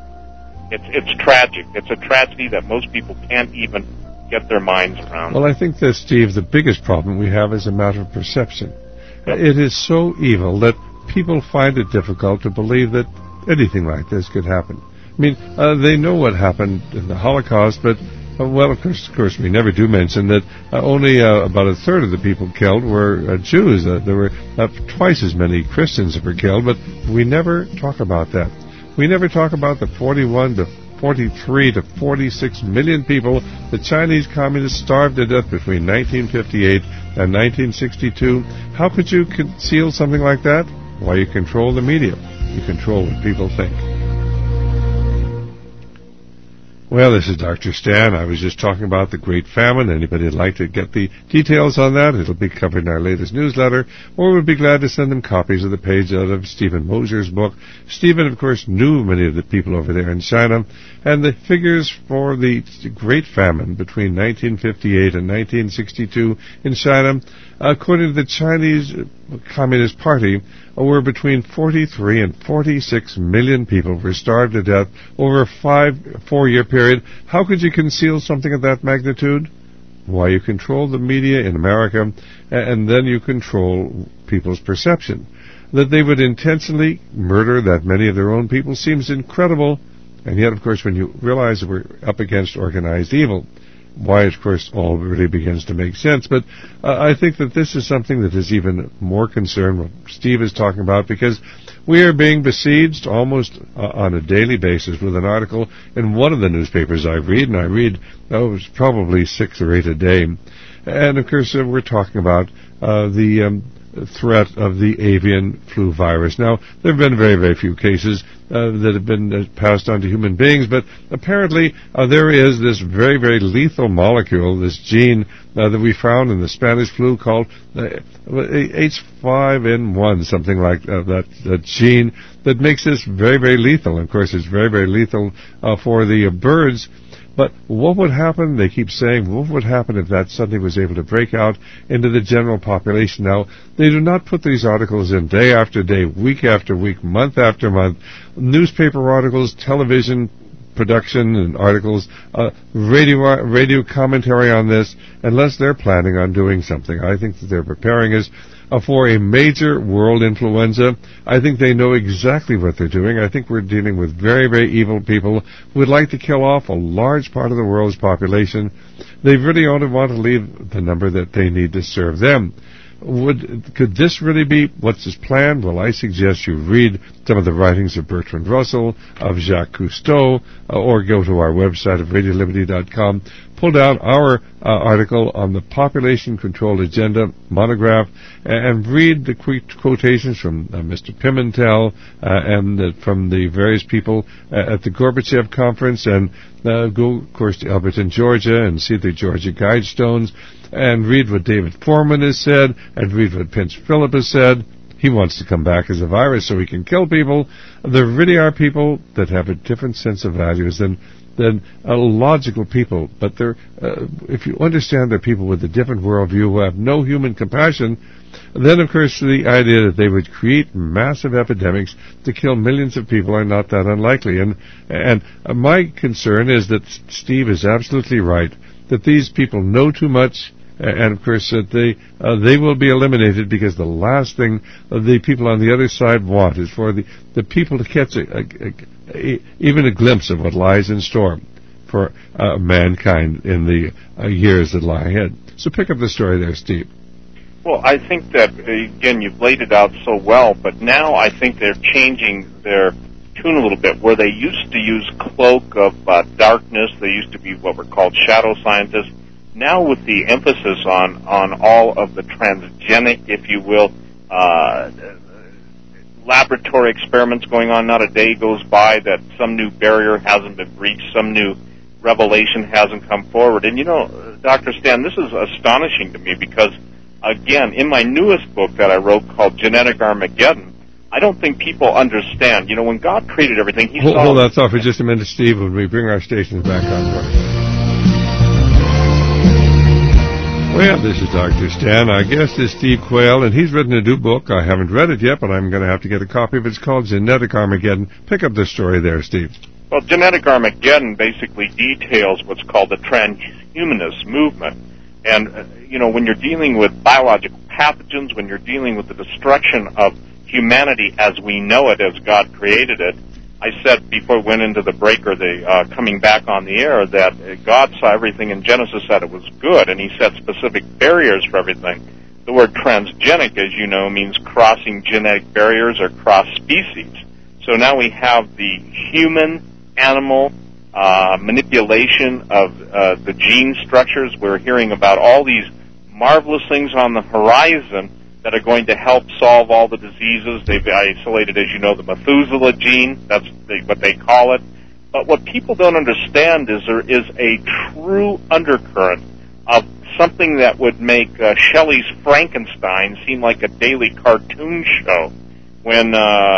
It's tragic. It's a tragedy that most people can't even get their minds around. Well, I think that, Steve, the biggest problem we have is a matter of perception. Yep. It is so evil that people find it difficult to believe that anything like this could happen. I mean, they know what happened in the Holocaust, but well, of course, we never do mention that only about a third of the people killed were Jews. There were twice as many Christians that were killed, but we never talk about that. We never talk about the 41 to 43 to 46 million people the Chinese communists starved to death between 1958 and 1962. How could you conceal something like that? Why, you control the media. You control what people think. Well, this is Dr. Stan. I was just talking about the Great Famine. Anybody would like to get the details on that, it'll be covered in our latest newsletter, or we'd be glad to send them copies of the page out of Stephen Mosier's book. Stephen, of course, knew many of the people over there in China, and the figures for the Great Famine between 1958 and 1962 in China, according to the Chinese Communist Party, were between 43 and 46 million people were starved to death over a 4-year period. How could you conceal something of that magnitude? Why, you control the media in America, and then you control people's perception. That they would intentionally murder that many of their own people seems incredible, and yet, of course, when you realize that we're up against organized evil, why, of course, all really begins to make sense. But I think that this is something that is even more concern what Steve is talking about, because we are being besieged almost on a daily basis with an article in one of the newspapers I read, and I read, it's probably 6 or 8 a day. And, of course, we're talking about the threat of the avian flu virus. Now, there have been very, very few cases that have been passed on to human beings, but apparently there is this very, very lethal molecule, this gene that we found in the Spanish flu called H5N1, something like that gene that makes this very, very lethal. Of course, it's very, very lethal for the birds. But what would happen, they keep saying, what would happen if that suddenly was able to break out into the general population? Now, they do not put these articles in day after day, week after week, month after month, newspaper articles, television, production and articles, radio commentary on this, unless they're planning on doing something. I think that they're preparing us for a major world influenza. I think they know exactly what they're doing. I think we're dealing with very, very evil people who would like to kill off a large part of the world's population. They really only want to leave the number that they need to serve them. Could this really be what's his plan? Well, I suggest you read some of the writings of Bertrand Russell, of Jacques Cousteau, or go to our website of RadioLiberty.com. Pull down our article on the Population Control Agenda monograph and read the quotations from Mr. Pimentel and from the various people at the Gorbachev conference, and go, of course, to Elberton, Georgia, and see the Georgia Guidestones, and read what David Foreman has said, and read what Prince Philip has said. He wants to come back as a virus so he can kill people. There really are people that have a different sense of values than logical people. But if you understand they're people with a different worldview who have no human compassion, then, of course, the idea that they would create massive epidemics to kill millions of people are not that unlikely. And my concern is that Steve is absolutely right, that these people know too much, and of course that they will be eliminated, because the last thing the people on the other side want is for the people to catch even a glimpse of what lies in store for mankind in the years that lie ahead. So pick up the story there, Steve. Well, I think that, again, you've laid it out so well, but now I think they're changing their tune a little bit. Where they used to use cloak of darkness, they used to be what were called shadow scientists. Now with the emphasis on all of the transgenic, if you will, laboratory experiments going on, not a day goes by that some new barrier hasn't been breached, some new revelation hasn't come forward. And, Dr. Stan, this is astonishing to me because, again, in my newest book that I wrote called Genetic Armageddon, I don't think people understand. When God created everything, He saw... Hold that thought for just a minute, Steve, when we bring our stations back on. Well, this is Dr. Stan. Our guest is Steve Quayle, and he's written a new book. I haven't read it yet, but I'm going to have to get a copy of it. It's called Genetic Armageddon. Pick up the story there, Steve. Well, Genetic Armageddon basically details what's called the transhumanist movement. And, when you're dealing with biological pathogens, when you're dealing with the destruction of humanity as we know it, as God created it, I said before we went into the break, or the coming back on the air, that God saw everything in Genesis, that it was good, and He set specific barriers for everything. The word transgenic, as you know, means crossing genetic barriers or cross species. So now we have the human-animal manipulation of the gene structures. We're hearing about all these marvelous things on the horizon that are going to help solve all the diseases. They've isolated, as you know, the Methuselah gene. That's what they call it. But what people don't understand is there is a true undercurrent of something that would make Shelley's Frankenstein seem like a daily cartoon show. When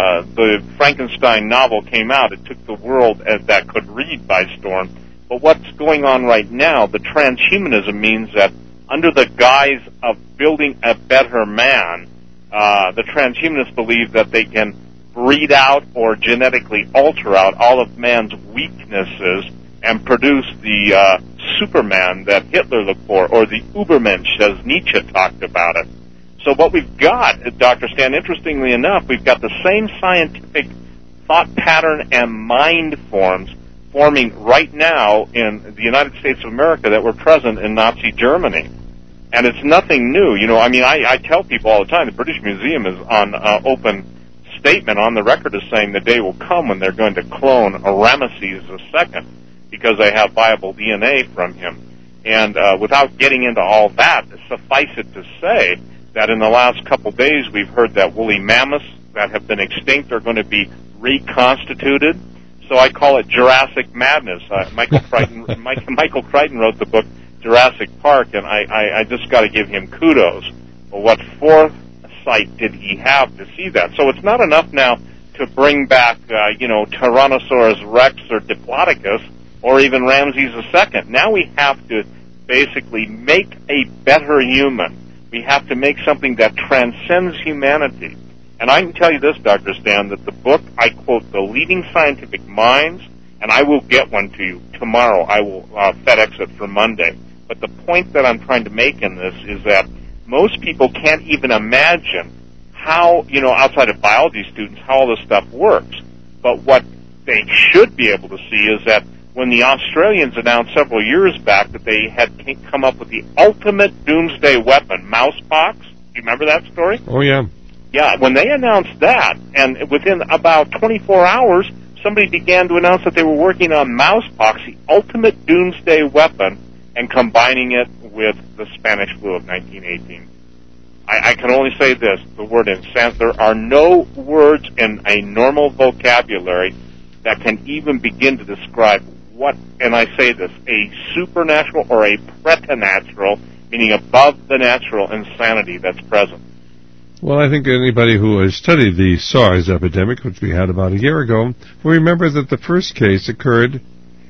the Frankenstein novel came out, it took the world that could read by storm. But what's going on right now, the transhumanism means that under the guise of building a better man, the transhumanists believe that they can breed out or genetically alter out all of man's weaknesses and produce the Superman that Hitler looked for, or the Ubermensch, as Nietzsche talked about it. So what we've got, Dr. Stan, interestingly enough, we've got the same scientific thought pattern and mind forms forming right now in the United States of America that were present in Nazi Germany. And it's nothing new. I tell people all the time, the British Museum is on open statement on the record as saying the day will come when they're going to clone Ramesses II because they have viable DNA from him. And without getting into all that, suffice it to say that in the last couple days we've heard that woolly mammoths that have been extinct are going to be reconstituted. So I call it Jurassic madness. Michael Crichton wrote the book Jurassic Park, and I just got to give him kudos. Well, what foresight did he have to see that? So it's not enough now to bring back, Tyrannosaurus Rex or Diplodocus or even Ramses II. Now we have to basically make a better human. We have to make something that transcends humanity. And I can tell you this, Dr. Stan, that the book, I quote the leading scientific minds and I will get one to you tomorrow. I will FedEx it for Monday. But the point that I'm trying to make in this is that most people can't even imagine how, outside of biology students, how all this stuff works. But what they should be able to see is that when the Australians announced several years back that they had come up with the ultimate doomsday weapon, mousepox, do you remember that story? Oh, yeah. Yeah, when they announced that, and within about 24 hours, somebody began to announce that they were working on mousepox, the ultimate doomsday weapon, and combining it with the Spanish flu of 1918. I can only say this, the word insanity. There are no words in a normal vocabulary that can even begin to describe what, and I say this, a supernatural or a preternatural, meaning above the natural insanity that's present. Well, I think anybody who has studied the SARS epidemic, which we had about a year ago, will remember that the first case occurred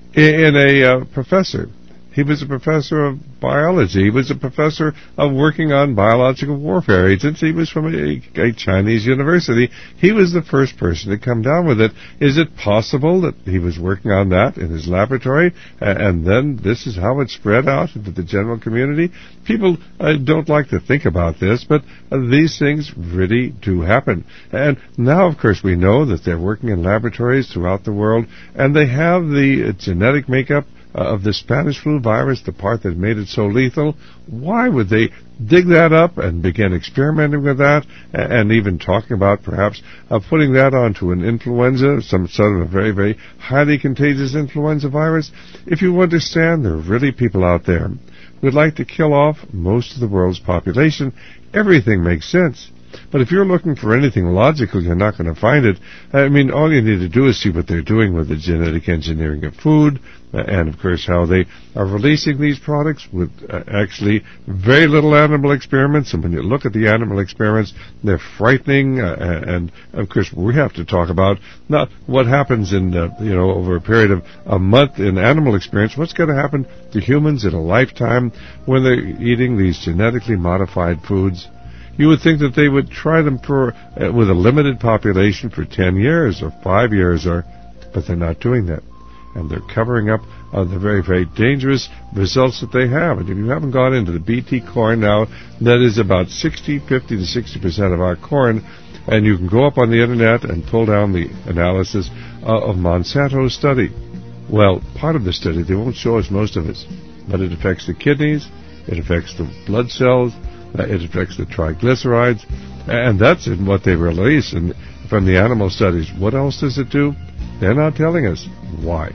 in a professor. He was a professor of biology. He was a professor of working on biological warfare agents. He was from a Chinese university. He was the first person to come down with it. Is it possible that he was working on that in his laboratory, and then this is how it spread out into the general community? People don't like to think about this, but these things really do happen. And now, of course, we know that they're working in laboratories throughout the world, and they have the genetic makeup of the Spanish flu virus, the part that made it so lethal. Why would they dig that up and begin experimenting with that, and even talking about perhaps putting that onto an influenza, some sort of a very, very highly contagious influenza virus? If you understand, there are really people out there who would like to kill off most of the world's population. Everything makes sense. But if you're looking for anything logical, you're not going to find it. I mean, all you need to do is see what they're doing with the genetic engineering of food, and, of course, how they are releasing these products with actually very little animal experiments. And when you look at the animal experiments, they're frightening. And, of course, we have to talk about not what happens in, over a period of a month in animal experience. What's going to happen to humans in a lifetime when they're eating these genetically modified foods? You would think that they would try them with a limited population for 10 years or 5 years, but they're not doing that. And they're covering up the very, very dangerous results that they have. And if you haven't gone into the BT corn now, that is about 50 to 60% of our corn. And you can go up on the Internet and pull down the analysis of Monsanto's study. Well, part of the study, they won't show us most of it, but it affects the kidneys, it affects the blood cells, it affects the triglycerides, and that's in what they release and from the animal studies. What else does it do? They're not telling us why.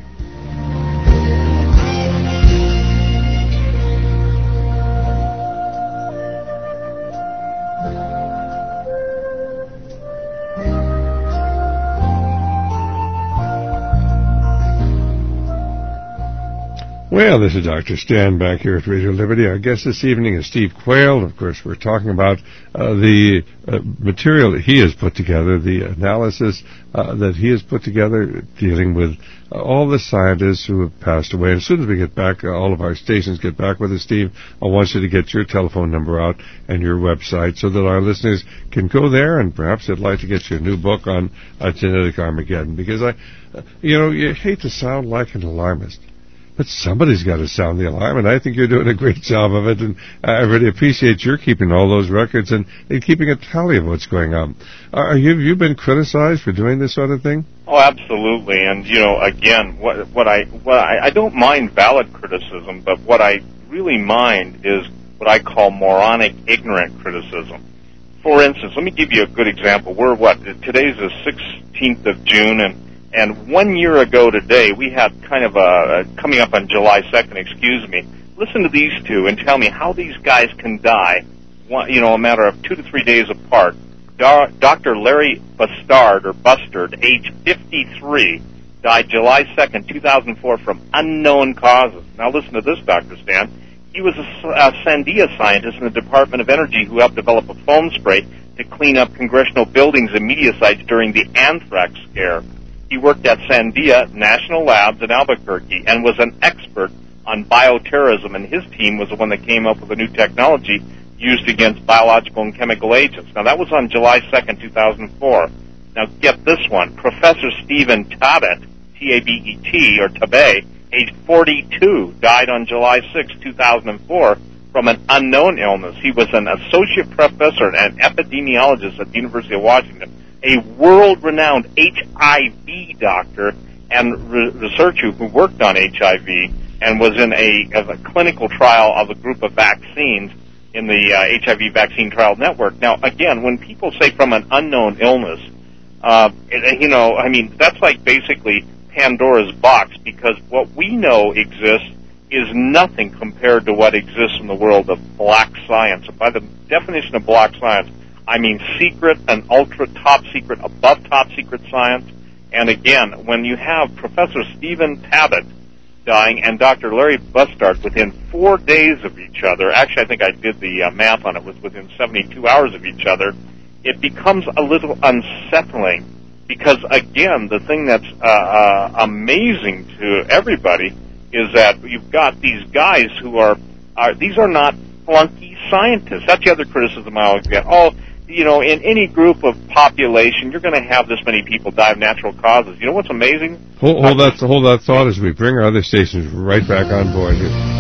Well, this is Dr. Stan back here at Radio Liberty. Our guest this evening is Steve Quayle. Of course, we're talking about the material that he has put together, the analysis that he has put together dealing with all the scientists who have passed away. And as soon as we get back, all of our stations get back with us, Steve, I want you to get your telephone number out and your website so that our listeners can go there, and perhaps they'd like to get your new book on genetic Armageddon. Because you hate to sound like an alarmist, but somebody's got to sound the alarm, and I think you're doing a great job of it, and I really appreciate your keeping all those records and keeping a tally of what's going on. Have you been criticized for doing this sort of thing? Oh, absolutely. And, again, what I don't mind valid criticism, but what I really mind is what I call moronic, ignorant criticism. For instance, let me give you a good example. Today's the 16th of June, and 1 year ago today, we had kind of coming up on July 2nd, listen to these two and tell me how these guys can die, a matter of 2 to 3 days apart. Dr. Larry Bustard, age 53, died July 2nd, 2004 from unknown causes. Now listen to this, Dr. Stan. He was a Sandia scientist in the Department of Energy who helped develop a foam spray to clean up congressional buildings and media sites during the anthrax scare. He worked at Sandia National Labs in Albuquerque and was an expert on bioterrorism, and his team was the one that came up with a new technology used against biological and chemical agents. Now, that was on July 2nd, 2004. Now, get this one. Professor Stephen Tabbitt T-A-B-E-T, or Tabet, age 42, died on July 6, 2004, from an unknown illness. He was an associate professor and epidemiologist at the University of Washington, a world-renowned HIV doctor and researcher who worked on HIV and was in a clinical trial of a group of vaccines in the HIV Vaccine Trial Network. Now, again, when people say from an unknown illness, that's like basically Pandora's box, because what we know exists is nothing compared to what exists in the world of black science. And by the definition of black science, I mean secret and ultra top secret, above top secret science. And again, when you have Professor Stephen Tabbitt dying and Dr. Larry Bustard within 4 days of each other, actually I think I did the math on it, was within 72 hours of each other, it becomes a little unsettling, because again, the thing that's amazing to everybody is that you've got these guys who these are not flunky scientists. That's the other criticism I always get. In any group of population, you're going to have this many people die of natural causes. You know what's amazing? Hold that thought as we bring our other stations right back on board here.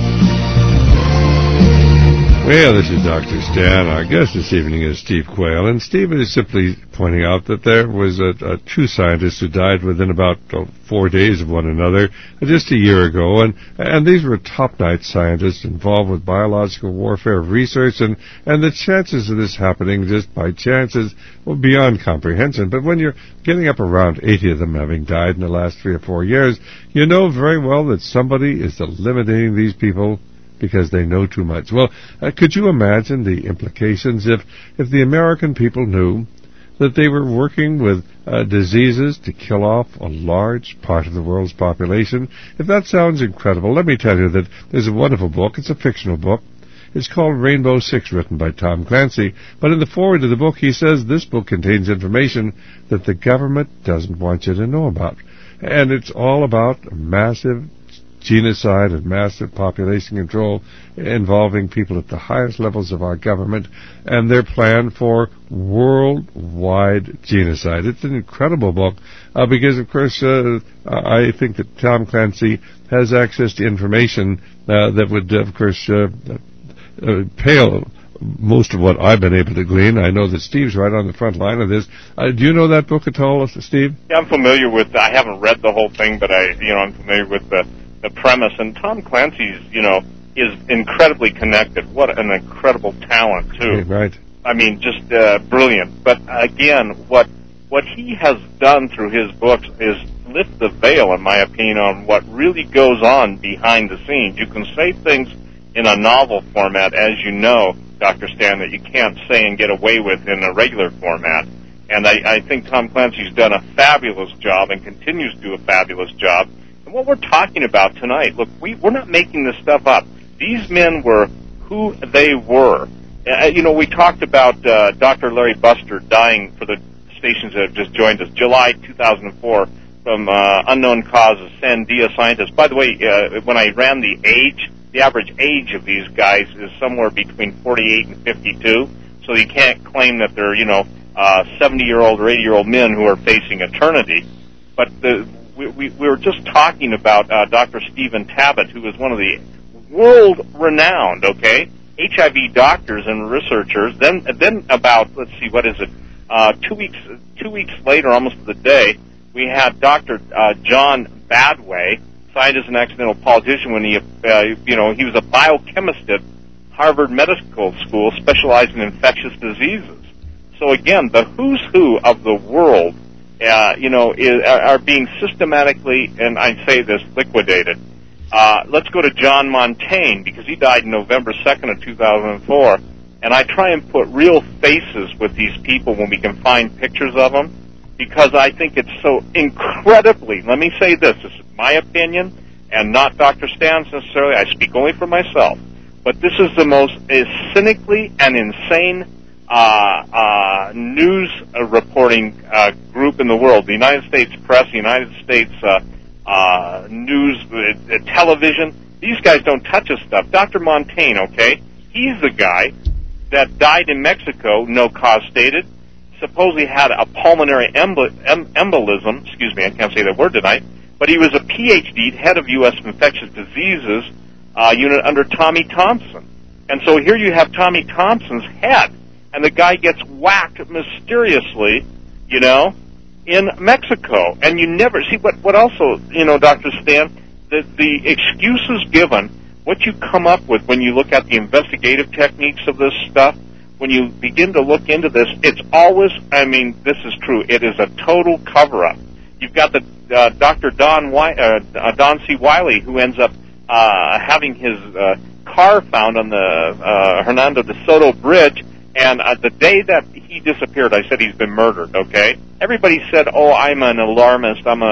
Well, this is Dr. Stan. Our guest this evening is Steve Quayle, and Steve is simply pointing out that there was two scientists who died within about 4 days of one another just a year ago, and these were top-notch scientists involved with biological warfare research, and the chances of this happening just by chance is beyond comprehension. But when you're getting up around 80 of them having died in the last 3 or 4 years, you know very well that somebody is eliminating these people because they know too much. Well, could you imagine the implications if the American people knew that they were working with diseases to kill off a large part of the world's population? If that sounds incredible, let me tell you that there's a wonderful book. It's a fictional book. It's called Rainbow Six, written by Tom Clancy. But in the foreword of the book, he says this book contains information that the government doesn't want you to know about. And it's all about massive genocide and massive population control involving people at the highest levels of our government and their plan for worldwide genocide. It's an incredible book because, of course, I think that Tom Clancy has access to information that would, of course, pale most of what I've been able to glean. I know that Steve's right on the front line of this. Do you know that book at all, Steve? Yeah, I'm familiar with. I haven't read the whole thing, but I'm familiar with the premise. And Tom Clancy's, is incredibly connected. What an incredible talent too. Right. I mean, just brilliant. But again, what he has done through his books is lift the veil, in my opinion, on what really goes on behind the scenes. You can say things in a novel format, as you know, Dr. Stan, that you can't say and get away with in a regular format. And I think Tom Clancy's done a fabulous job and continues to do a fabulous job. And what we're talking about tonight, look, we're not making this stuff up. These men were who they were. We talked about Dr. Larry Bustard dying, for the stations that have just joined us, July 2004, from unknown causes, Sandia scientists. By the way, when I ran the average age of these guys is somewhere between 48 and 52, so you can't claim that they're, 70-year-old or 80-year-old men who are facing eternity. But we were just talking about Dr. Stephen Tabbitt, who was one of the world-renowned, HIV doctors and researchers. Then about, 2 weeks later, almost to the day, we had Dr. John Badway, scientist and accidental politician, when he was a biochemist at Harvard Medical School, specializing in infectious diseases. So again, the who's who of the world, are being systematically, and I say this, liquidated. Let's go to John Montaigne, because he died November 2nd of 2004, and I try and put real faces with these people when we can find pictures of them, because I think it's so incredibly, let me say this is my opinion, and not Dr. Stan's necessarily, I speak only for myself, but this is the most cynically and insane news reporting group in the world. The United States press, the United States news, television, these guys don't touch this stuff. Dr. Montaigne, he's the guy that died in Mexico, no cause stated, supposedly had a pulmonary embolism, excuse me, I can't say that word tonight, but he was a PhD, head of U.S. Infectious Diseases unit under Tommy Thompson. And so here you have Tommy Thompson's head, and the guy gets whacked mysteriously, in Mexico. And you never see what also, Dr. Stan, the excuses given, what you come up with when you look at the investigative techniques of this stuff, when you begin to look into this, it's always, this is true, it is a total cover-up. You've got the Dr. Don C. Wiley, who ends up having his car found on the Hernando de Soto Bridge, and the day that he disappeared, I said he's been murdered, okay? Everybody said, oh, I'm an alarmist, I'm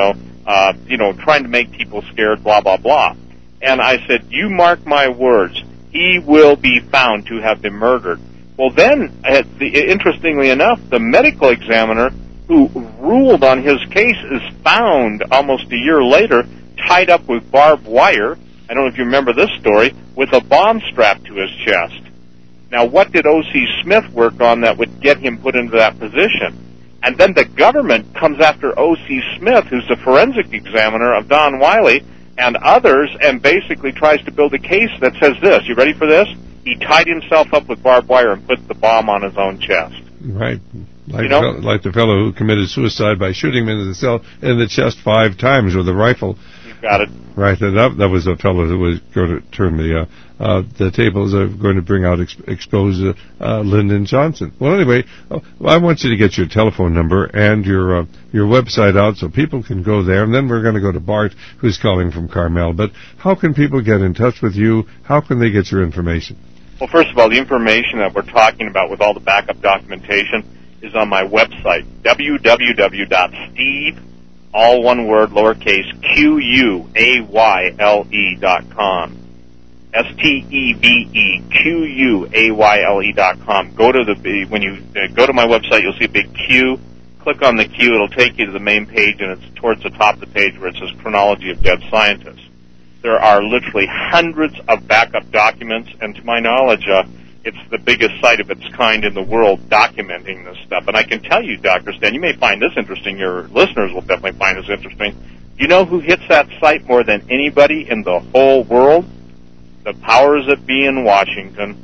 trying to make people scared, blah, blah, blah. And I said, you mark my words, he will be found to have been murdered. Well, then, interestingly enough, the medical examiner who ruled on his case is found almost a year later, tied up with barbed wire, I don't know if you remember this story, with a bomb strapped to his chest. Now, what did O.C. Smith work on that would get him put into that position? And then the government comes after O.C. Smith, who's the forensic examiner of Don Wiley, and others, and basically tries to build a case that says this. You ready for this? He tied himself up with barbed wire and put the bomb on his own chest. Right. Like the fellow who committed suicide by shooting him in the chest 5 times with a rifle. You got it. Right. And that was a fellow who was going to turn the tables of going to bring out expose Lyndon Johnson. Well, anyway, I want you to get your telephone number and your website out so people can go there, and then we're going to go to Bart, who's calling from Carmel. But how can people get in touch with you? How can they get your information? Well, first of all, the information that we're talking about with all the backup documentation is on my website, www.steve, all one word, lowercase, QUAYLE.com. STEVEQUAYLE.com. When you go to my website, you'll see a big Q. Click on the Q. It'll take you to the main page, and it's towards the top of the page where it says Chronology of Dead Scientists. There are literally hundreds of backup documents, and to my knowledge, it's the biggest site of its kind in the world documenting this stuff. And I can tell you, Dr. Stan, you may find this interesting. Your listeners will definitely find this interesting. Do you know who hits that site more than anybody in the whole world? The powers that be in Washington.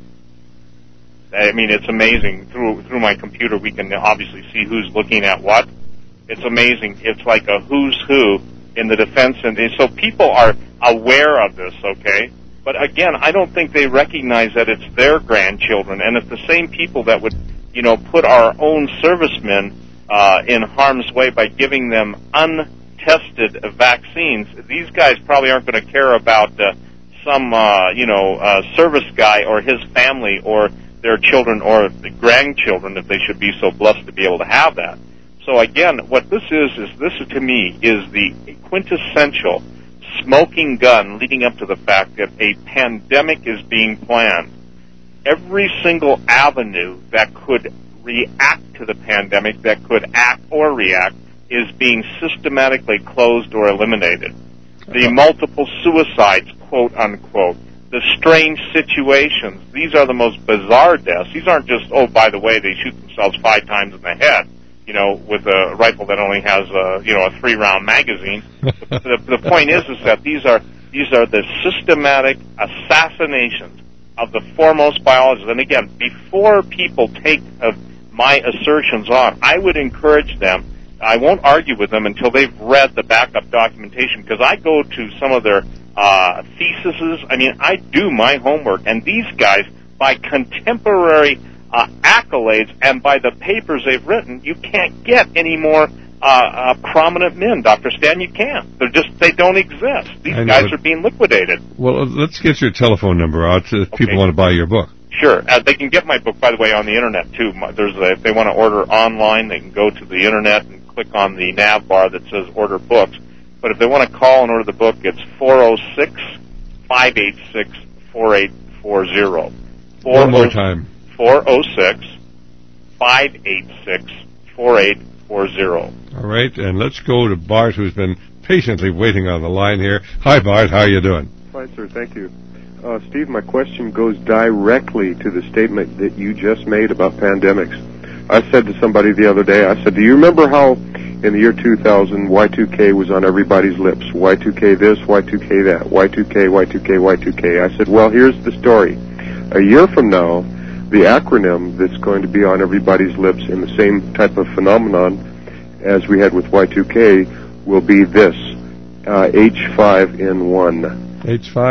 It's amazing. Through my computer, we can obviously see who's looking at what. It's amazing. It's like a who's who in the defense. And so people are aware of this, okay? But again, I don't think they recognize that it's their grandchildren. And it's the same people that would, put our own servicemen in harm's way by giving them untested vaccines. These guys probably aren't going to care about some service guy or his family or their children or the grandchildren, if they should be so blessed to be able to have that. So again, what this is to me is the quintessential smoking gun leading up to the fact that a pandemic is being planned. Every single avenue that could react to the pandemic, that could act or react, is being systematically closed or eliminated. The multiple suicides, quote unquote, the strange situations, these are the most bizarre deaths. These aren't just, oh, by the way, they shoot themselves 5 times in the head, with a rifle that only has a 3-round magazine. The point is that these are the systematic assassinations of the foremost biologists. And again, before people take my assertions on, I would encourage them. I won't argue with them until they've read the backup documentation, because I go to some of their theses. I do my homework, and these guys, by contemporary accolades and by the papers they've written, you can't get any more prominent men, Dr. Stan. You can't. They don't exist. These guys are being liquidated. Well, let's get your telephone number out if people want to buy your book. Sure. They can get my book, by the way, on the Internet, too. If they want to order online, they can go to the Internet and click on the nav bar that says Order Books. But if they want to call and order the book, it's 406-586-4840. One more time. 406-586-4840. All right, and let's go to Bart, who's been patiently waiting on the line here. Hi, Bart. How are you doing? Fine, sir. Thank you. Steve, my question goes directly to the statement that you just made about pandemics. I said to somebody the other day, I said, do you remember how in the year 2000, Y2K was on everybody's lips. Y2K this, Y2K that, Y2K, Y2K, Y2K. I said, well, here's the story. A year from now, the acronym that's going to be on everybody's lips in the same type of phenomenon as we had with Y2K will be this, H5N1.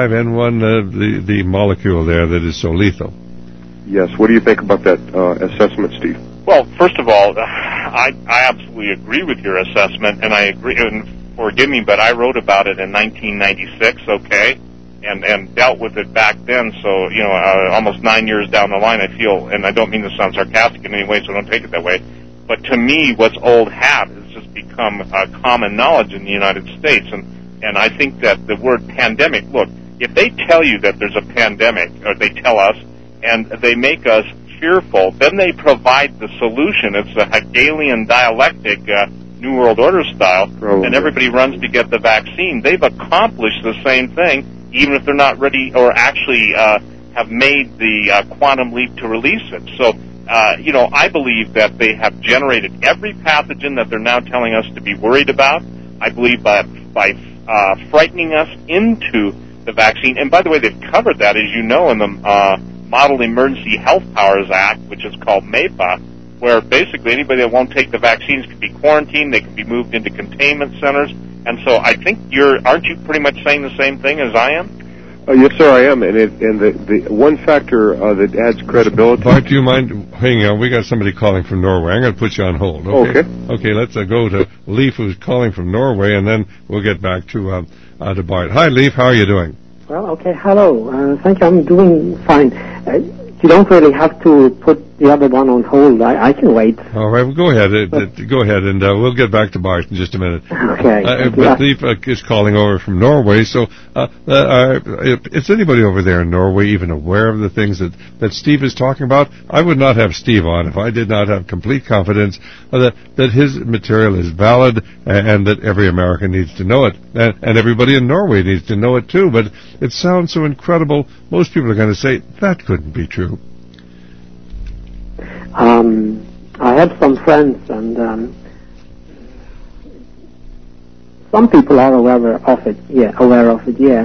H5N1, the molecule there that is so lethal. Yes. What do you think about that assessment, Steve? Well, first of all, I absolutely agree with your assessment, and I agree, and forgive me, but I wrote about it in 1996, okay, and dealt with it back then, so, almost 9 years down the line, I feel, and I don't mean to sound sarcastic in any way, so don't take it that way, but to me, what's old hat has just become common knowledge in the United States, and I think that the word pandemic, look, if they tell you that there's a pandemic, or they tell us, and they make us fearful, then they provide the solution. It's a Hegelian dialectic, New World Order style, and everybody runs to get the vaccine. They've accomplished the same thing, even if they're not ready or actually have made the quantum leap to release it. So, I believe that they have generated every pathogen that they're now telling us to be worried about. I believe by frightening us into the vaccine. And by the way, they've covered that, as you know, in the Model Emergency Health Powers Act, which is called MAPA, where basically anybody that won't take the vaccines can be quarantined, they can be moved into containment centers. And so I think aren't you pretty much saying the same thing as I am? Yes, sir, I am. And the one factor that adds credibility. Bart, do you mind hanging on? We got somebody calling from Norway. I'm going to put you on hold. Okay. Okay, let's go to Leif, who's calling from Norway, and then we'll get back to Bart. Hi, Leif. How are you doing? Well, okay, hello. Thank you. I'm doing fine. You don't really have to put the other one on hold. I can wait. All right, well, go ahead. Go ahead, and we'll get back to Bart in just a minute. Okay. But Leif is calling over from Norway, so is anybody over there in Norway even aware of the things that Steve is talking about? I would not have Steve on if I did not have complete confidence that his material is valid and that every American needs to know it. And everybody in Norway needs to know it, too. But it sounds so incredible, most people are going to say, that couldn't be true. I have some friends, and some people are aware of it. Yes.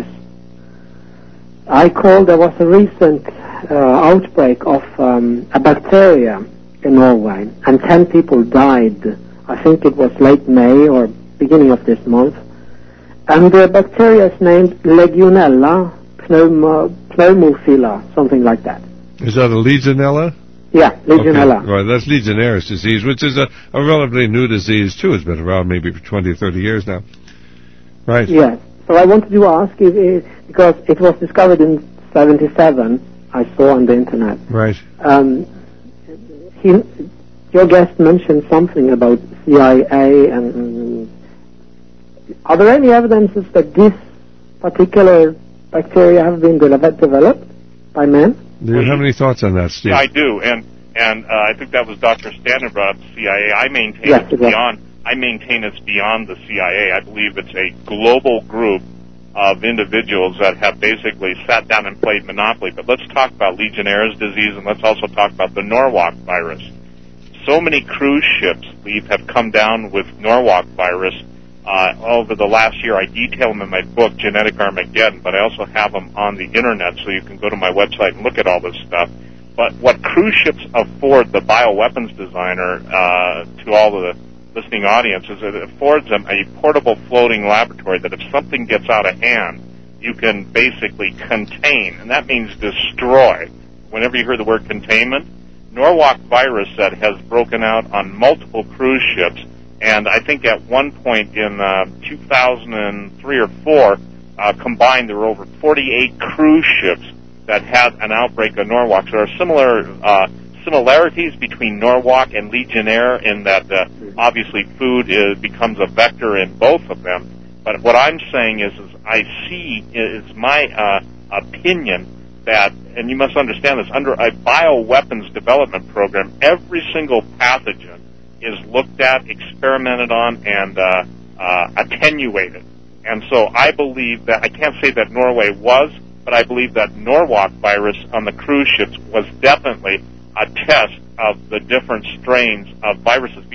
I called. There was a recent outbreak of a bacteria in Norway, and 10 people died. I think it was late May or beginning of this month. And the bacteria is named Legionella pneumophila, something like that. Is that a Legionella? Yeah, Legionella. Okay. Right, that's Legionnaire's disease, which is a relatively new disease, too. It's been around maybe for 20 or 30 years now. Right. Yes. So I wanted to ask, because it was discovered in 1977, I saw on the Internet. Right. Your guest mentioned something about CIA, and are there any evidences that this particular bacteria have been developed by men? Do you have any thoughts on that, Steve? I do, and I think that was Dr. Standard brought up the CIA. I maintain it's beyond. I maintain it's beyond the CIA. I believe it's a global group of individuals that have basically sat down and played Monopoly. But let's talk about Legionnaire's disease, and let's also talk about the Norwalk virus. So many cruise ships, have come down with Norwalk virus over the last year. I detail them in my book, Genetic Armageddon, but I also have them on the Internet, so you can go to my website and look at all this stuff. But what cruise ships afford the bioweapons designer, to all of the listening audience, is that it affords them a portable floating laboratory that if something gets out of hand, you can basically contain, and that means destroy. Whenever you hear the word containment, Norwalk virus that has broken out on multiple cruise ships, and I think at one point in 2003 or 4, combined there were over 48 cruise ships that had an outbreak of Norwalk. So there are similarities between Norwalk and Legionnaire in that obviously food becomes a vector in both of them. But what I'm saying is my opinion that, and you must understand this, under a bioweapons development program, every single pathogen is looked at, experimented on, and attenuated. And so I believe that, I can't say that Norway was, but I believe that Norwalk virus on the cruise ships was definitely a test of the different strains of viruses, because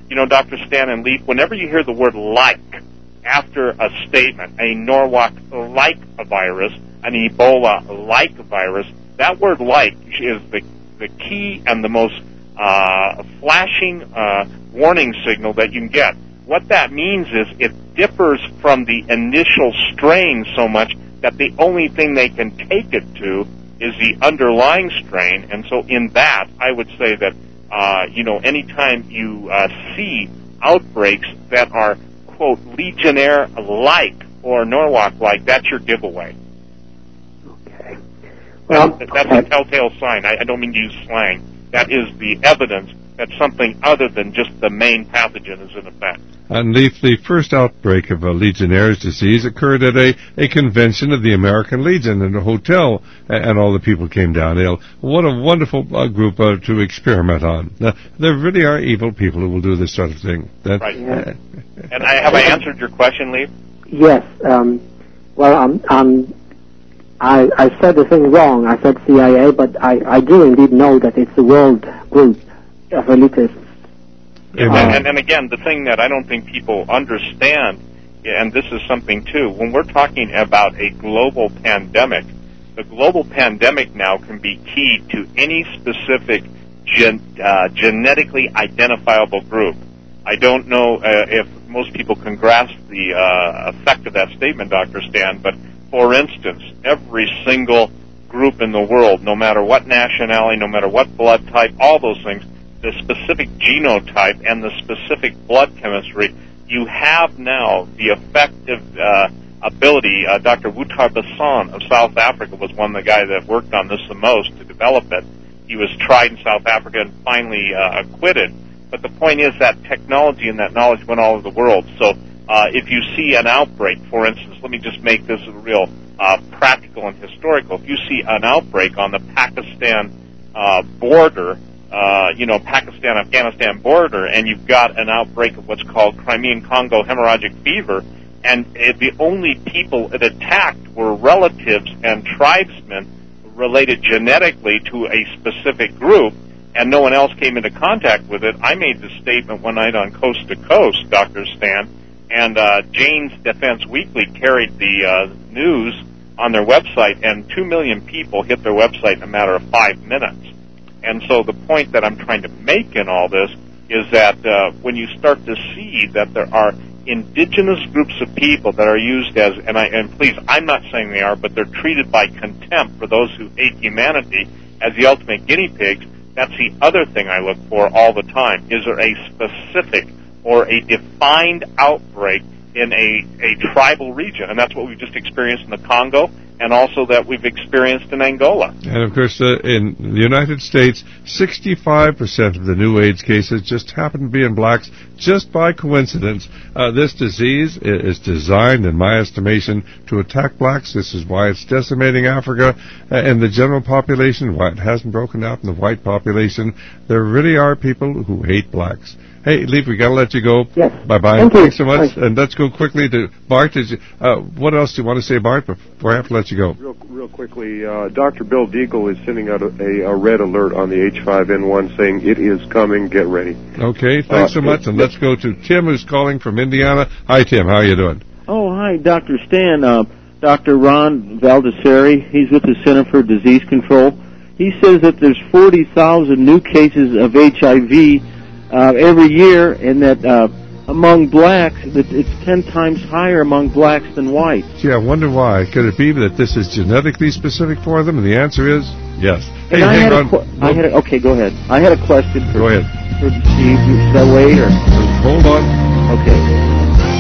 Dr. Stan and Leaf, whenever you hear the word like after a statement, a Norwalk-like virus, an Ebola-like virus, that word like is the key and the most flashing warning signal that you can get. What that means is it differs from the initial strain so much that the only thing they can take it to is the underlying strain. And so in that, I would say that, anytime you see outbreaks that are, quote, Legionnaire-like or Norwalk-like, that's your giveaway. Okay. Well, that's a telltale sign. I don't mean to use slang. That is the evidence that something other than just the main pathogen is in effect. And the first outbreak of Legionnaire's disease occurred at a convention of the American Legion in a hotel, and all the people came down ill. What a wonderful group to experiment on. There really are evil people who will do this sort of thing. Right. And have I answered your question, Lee? Yes. I said the thing wrong. I said CIA, but I do indeed know that it's a world group of elitists. And again, the thing that I don't think people understand, and this is something too, when we're talking about a global pandemic, the global pandemic now can be keyed to any specific genetically identifiable group. I don't know if most people can grasp the effect of that statement, Dr. Stan, but for instance, every single group in the world, no matter what nationality, no matter what blood type, all those things, the specific genotype and the specific blood chemistry, you have now the effective ability. Dr. Wouter Basson of South Africa was one of the guys that worked on this the most to develop it. He was tried in South Africa and finally acquitted. But the point is that technology and that knowledge went all over the world. So if you see an outbreak, for instance, let me just make this real practical and historical. If you see an outbreak on the Pakistan border, Pakistan-Afghanistan border, and you've got an outbreak of what's called Crimean Congo hemorrhagic fever, and the only people it attacked were relatives and tribesmen related genetically to a specific group, and no one else came into contact with it. I made the statement one night on Coast to Coast, Dr. Stan, and Jane's Defense Weekly carried the news on their website, and 2 million people hit their website in a matter of 5 minutes. And so the point that I'm trying to make in all this is that when you start to see that there are indigenous groups of people that are used as, and please, I'm not saying they are, but they're treated by contempt for those who hate humanity as the ultimate guinea pigs, that's the other thing I look for all the time. Is there a specific or a defined outbreak in a tribal region? And that's what we've just experienced in the Congo, and also that we've experienced in Angola. And of course, in the United States, 65% of the new AIDS cases just happen to be in blacks, just by coincidence. This disease is designed, in my estimation, to attack blacks. This is why it's decimating Africa and the general population, why it hasn't broken out in the white population. There really are people who hate blacks. Hey, Leaf, we got to let you go. Yes. Bye-bye. Thanks so much. And let's go quickly to Bart. What else do you want to say, Bart, before I have to let you go? Real quickly, Dr. Bill Deagle is sending out a red alert on the H5N1 saying it is coming. Get ready. Okay, thanks so much. And let's go to Tim, who's calling from Indiana. Hi, Tim. How are you doing? Oh, hi, Dr. Stan. Dr. Ron Valdesari, he's with the Center for Disease Control. He says that there's 40,000 new cases of HIV every year, and that among blacks, that it's 10 times higher among blacks than whites. Gee, I wonder why. Could it be that this is genetically specific for them? And the answer is yes. Hey, okay, go ahead. I had a question for, go ahead. For Steve. Should I wait, or? Hold on. Okay.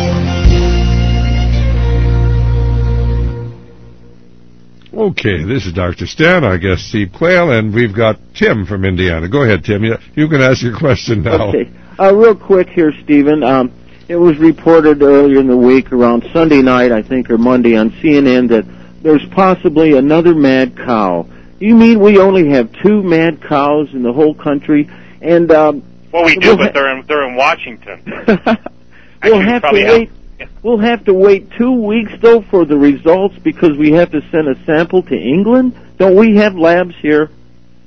Okay, this is Dr. Stan, our guest Steve Quayle, and we've got Tim from Indiana. Go ahead, Tim. You can ask your question now. Okay. Real quick here, Stephen. It was reported earlier in the week, around Sunday night, I think, or Monday on CNN, that there's possibly another mad cow. You mean we only have 2 mad cows in the whole country? And well, we do, but they're in Washington. We'll have to wait. We'll have to wait 2 weeks, though, for the results because we have to send a sample to England? Don't we have labs here?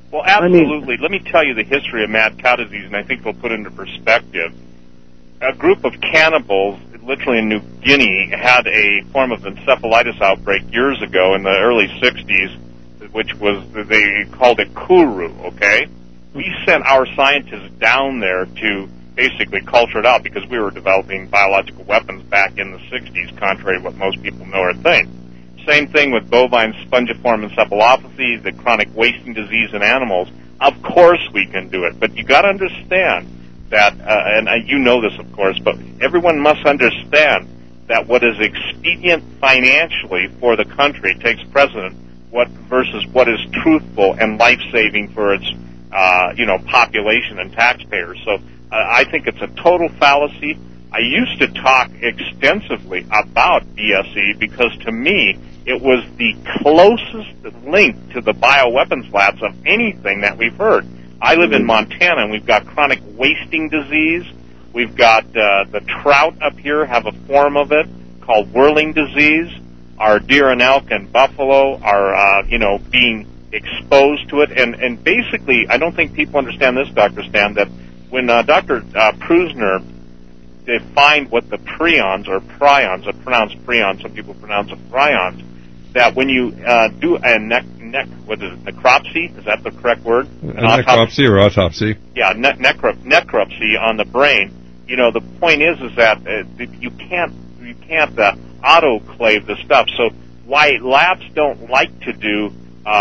Well, absolutely. Let me tell you the history of mad cow disease, and I think it'll put into perspective. A group of cannibals, literally in New Guinea, had a form of encephalitis outbreak years ago in the early 60s, which was, they called it Kuru, okay? We sent our scientists down there to basically culture it out because we were developing biological weapons back in the 60s, contrary to what most people know or think. Same thing with bovine spongiform encephalopathy, the chronic wasting disease in animals. Of course we can do it, but you got to understand that, you know this of course, but everyone must understand that what is expedient financially for the country takes precedent versus what is truthful and life-saving for its population and taxpayers. So I think it's a total fallacy. I used to talk extensively about BSE because to me it was the closest link to the bioweapons labs of anything that we've heard. I live in Montana, and we've got chronic wasting disease. We've got the trout up here have a form of it called whirling disease. Our deer and elk and buffalo are, being exposed to it. And basically, I don't think people understand this, Dr. Stan, that when Dr. Prusner defined what the prions or prions, I pronounce prions, some people pronounce it prions, that when you do a necropsy, is that the correct word? Necropsy or autopsy? Yeah, necropsy on the brain. The point is that you can't autoclave the stuff. So why labs don't like to do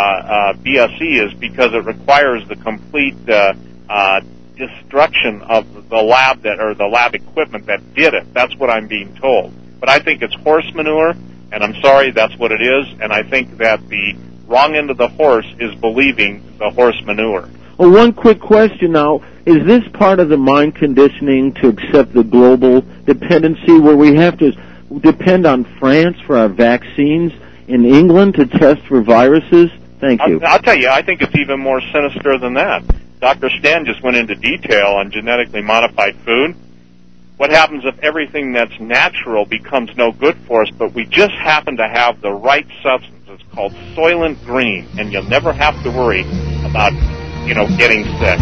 BSE is because it requires the complete destruction of the lab the lab equipment that did it. That's what I'm being told. But I think it's horse manure, and I'm sorry, that's what it is. And I think that the wrong end of the horse is believing the horse manure. Well, one quick question now. Is this part of the mind conditioning to accept the global dependency where we have to depend on France for our vaccines, in England to test for viruses? Thank you. I'll tell you, I think it's even more sinister than that. Dr. Stan just went into detail on genetically modified food. What happens if everything that's natural becomes no good for us, but we just happen to have the right substance? It's called Soylent Green, and you'll never have to worry about, getting sick.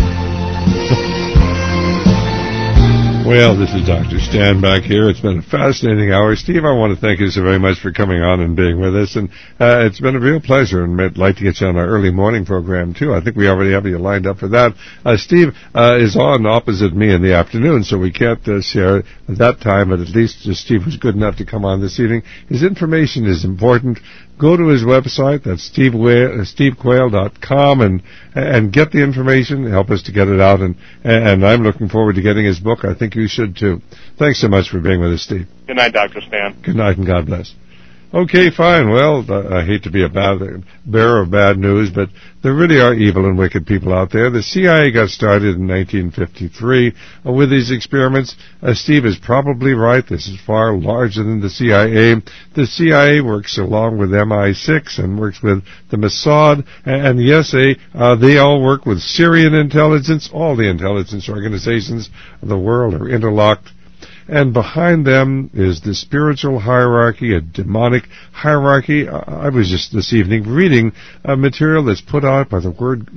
Well, this is Dr. Stan back here. It's been a fascinating hour. Steve, I want to thank you so very much for coming on and being with us. And it's been a real pleasure, and I'd like to get you on our early morning program, too. I think we already have you lined up for that. Steve is on opposite me in the afternoon, so we can't share at that time, but at least Steve was good enough to come on this evening. His information is important. Go to his website, that's stevequayle.com, and get the information, help us to get it out, and I'm looking forward to getting his book. I think you should, too. Thanks so much for being with us, Steve. Good night, Dr. Stan. Good night, and God bless. Okay, fine. Well, I hate to be a bearer of bad news, but there really are evil and wicked people out there. The CIA got started in 1953 with these experiments. Steve is probably right. This is far larger than the CIA. The CIA works along with MI6 and works with the Mossad, and yes, they all work with Syrian intelligence. All the intelligence organizations of the world are interlocked. And behind them is the spiritual hierarchy, a demonic hierarchy. I was just this evening reading a material that's put out by the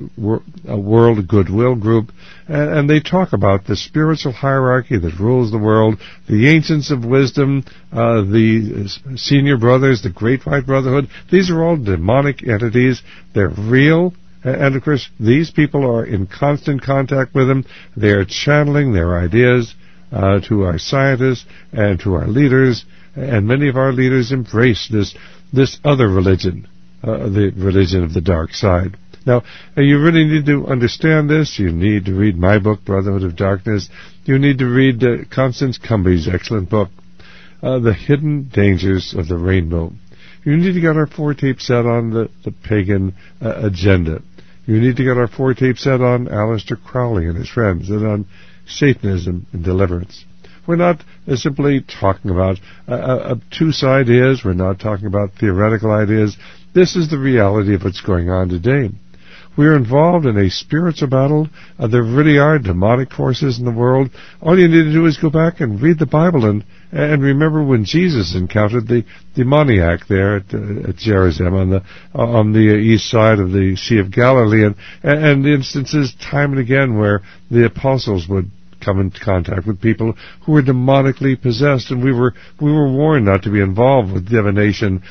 World Goodwill Group, and they talk about the spiritual hierarchy that rules the world, the Ancients of Wisdom, the Senior Brothers, the Great White Brotherhood. These are all demonic entities. They're real. And, of course, these people are in constant contact with them. They are channeling their ideas to our scientists and to our leaders, and many of our leaders embrace this other religion, the religion of the dark side. Now, you really need to understand this. You need to read my book, Brotherhood of Darkness. You need to read Constance Cumby's excellent book, The Hidden Dangers of the Rainbow. You need to get our 4-tape set on the pagan agenda. You need to get our 4-tape set on Aleister Crowley and his friends, and on Satanism and deliverance. We're not simply talking about obtuse ideas. We're not talking about theoretical ideas. This is the reality of what's going on today. We're involved in a spiritual battle. There really are demonic forces in the world. All you need to do is go back and read the Bible and And remember when Jesus encountered the demoniac there at Gerizim on the east side of the Sea of Galilee, and instances time and again where the apostles would come into contact with people who were demonically possessed, and we were warned not to be involved with divination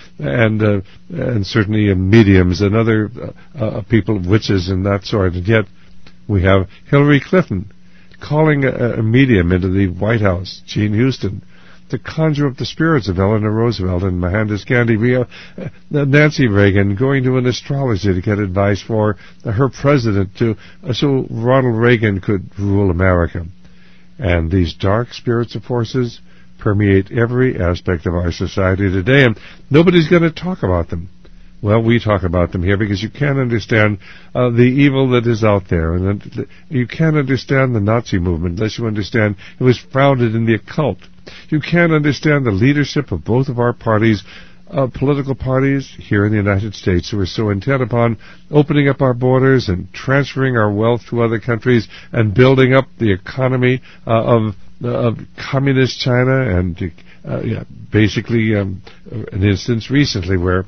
and certainly mediums and other people, witches and that sort. And yet we have Hillary Clinton calling a medium into the White House, Jean Houston, to conjure up the spirits of Eleanor Roosevelt and Mohandas Gandhi. We have Nancy Reagan going to an astrologer to get advice for her president so Ronald Reagan could rule America. And these dark spirits of forces permeate every aspect of our society today, and nobody's going to talk about them. Well, we talk about them here because you can't understand the evil that is out there, and you can't understand the Nazi movement unless you understand it was founded in the occult. You can't understand the leadership of both of our parties, political parties here in the United States, who are so intent upon opening up our borders and transferring our wealth to other countries and building up the economy of communist China, and basically an instance recently where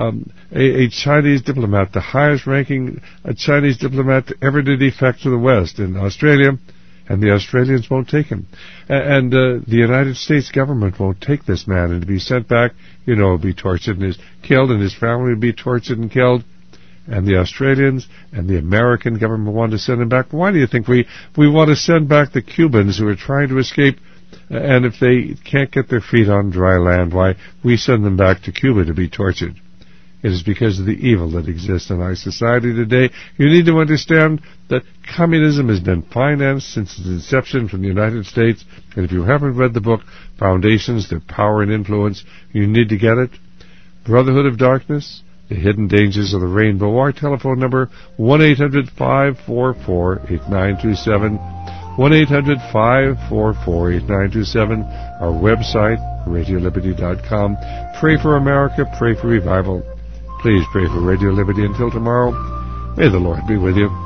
a Chinese diplomat, the highest-ranking Chinese diplomat to ever to defect to the West in Australia, and the Australians won't take him. And the United States government won't take this man, and to be sent back, he'll be tortured and killed, and his family will be tortured and killed. And the Australians and the American government want to send him back. Why do you think we want to send back the Cubans who are trying to escape, and if they can't get their feet on dry land, why we send them back to Cuba to be tortured? It is because of the evil that exists in our society today. You need to understand that communism has been financed since its inception from the United States, and if you haven't read the book, Foundations, Their Power and Influence, you need to get it. Brotherhood of Darkness, The Hidden Dangers of the Rainbow. Our telephone number, 1-800-544-8927, 1-800-544-8927. Our website, RadioLiberty.com. Pray for America, pray for revival. Please pray for Radio Liberty. Until tomorrow, may the Lord be with you.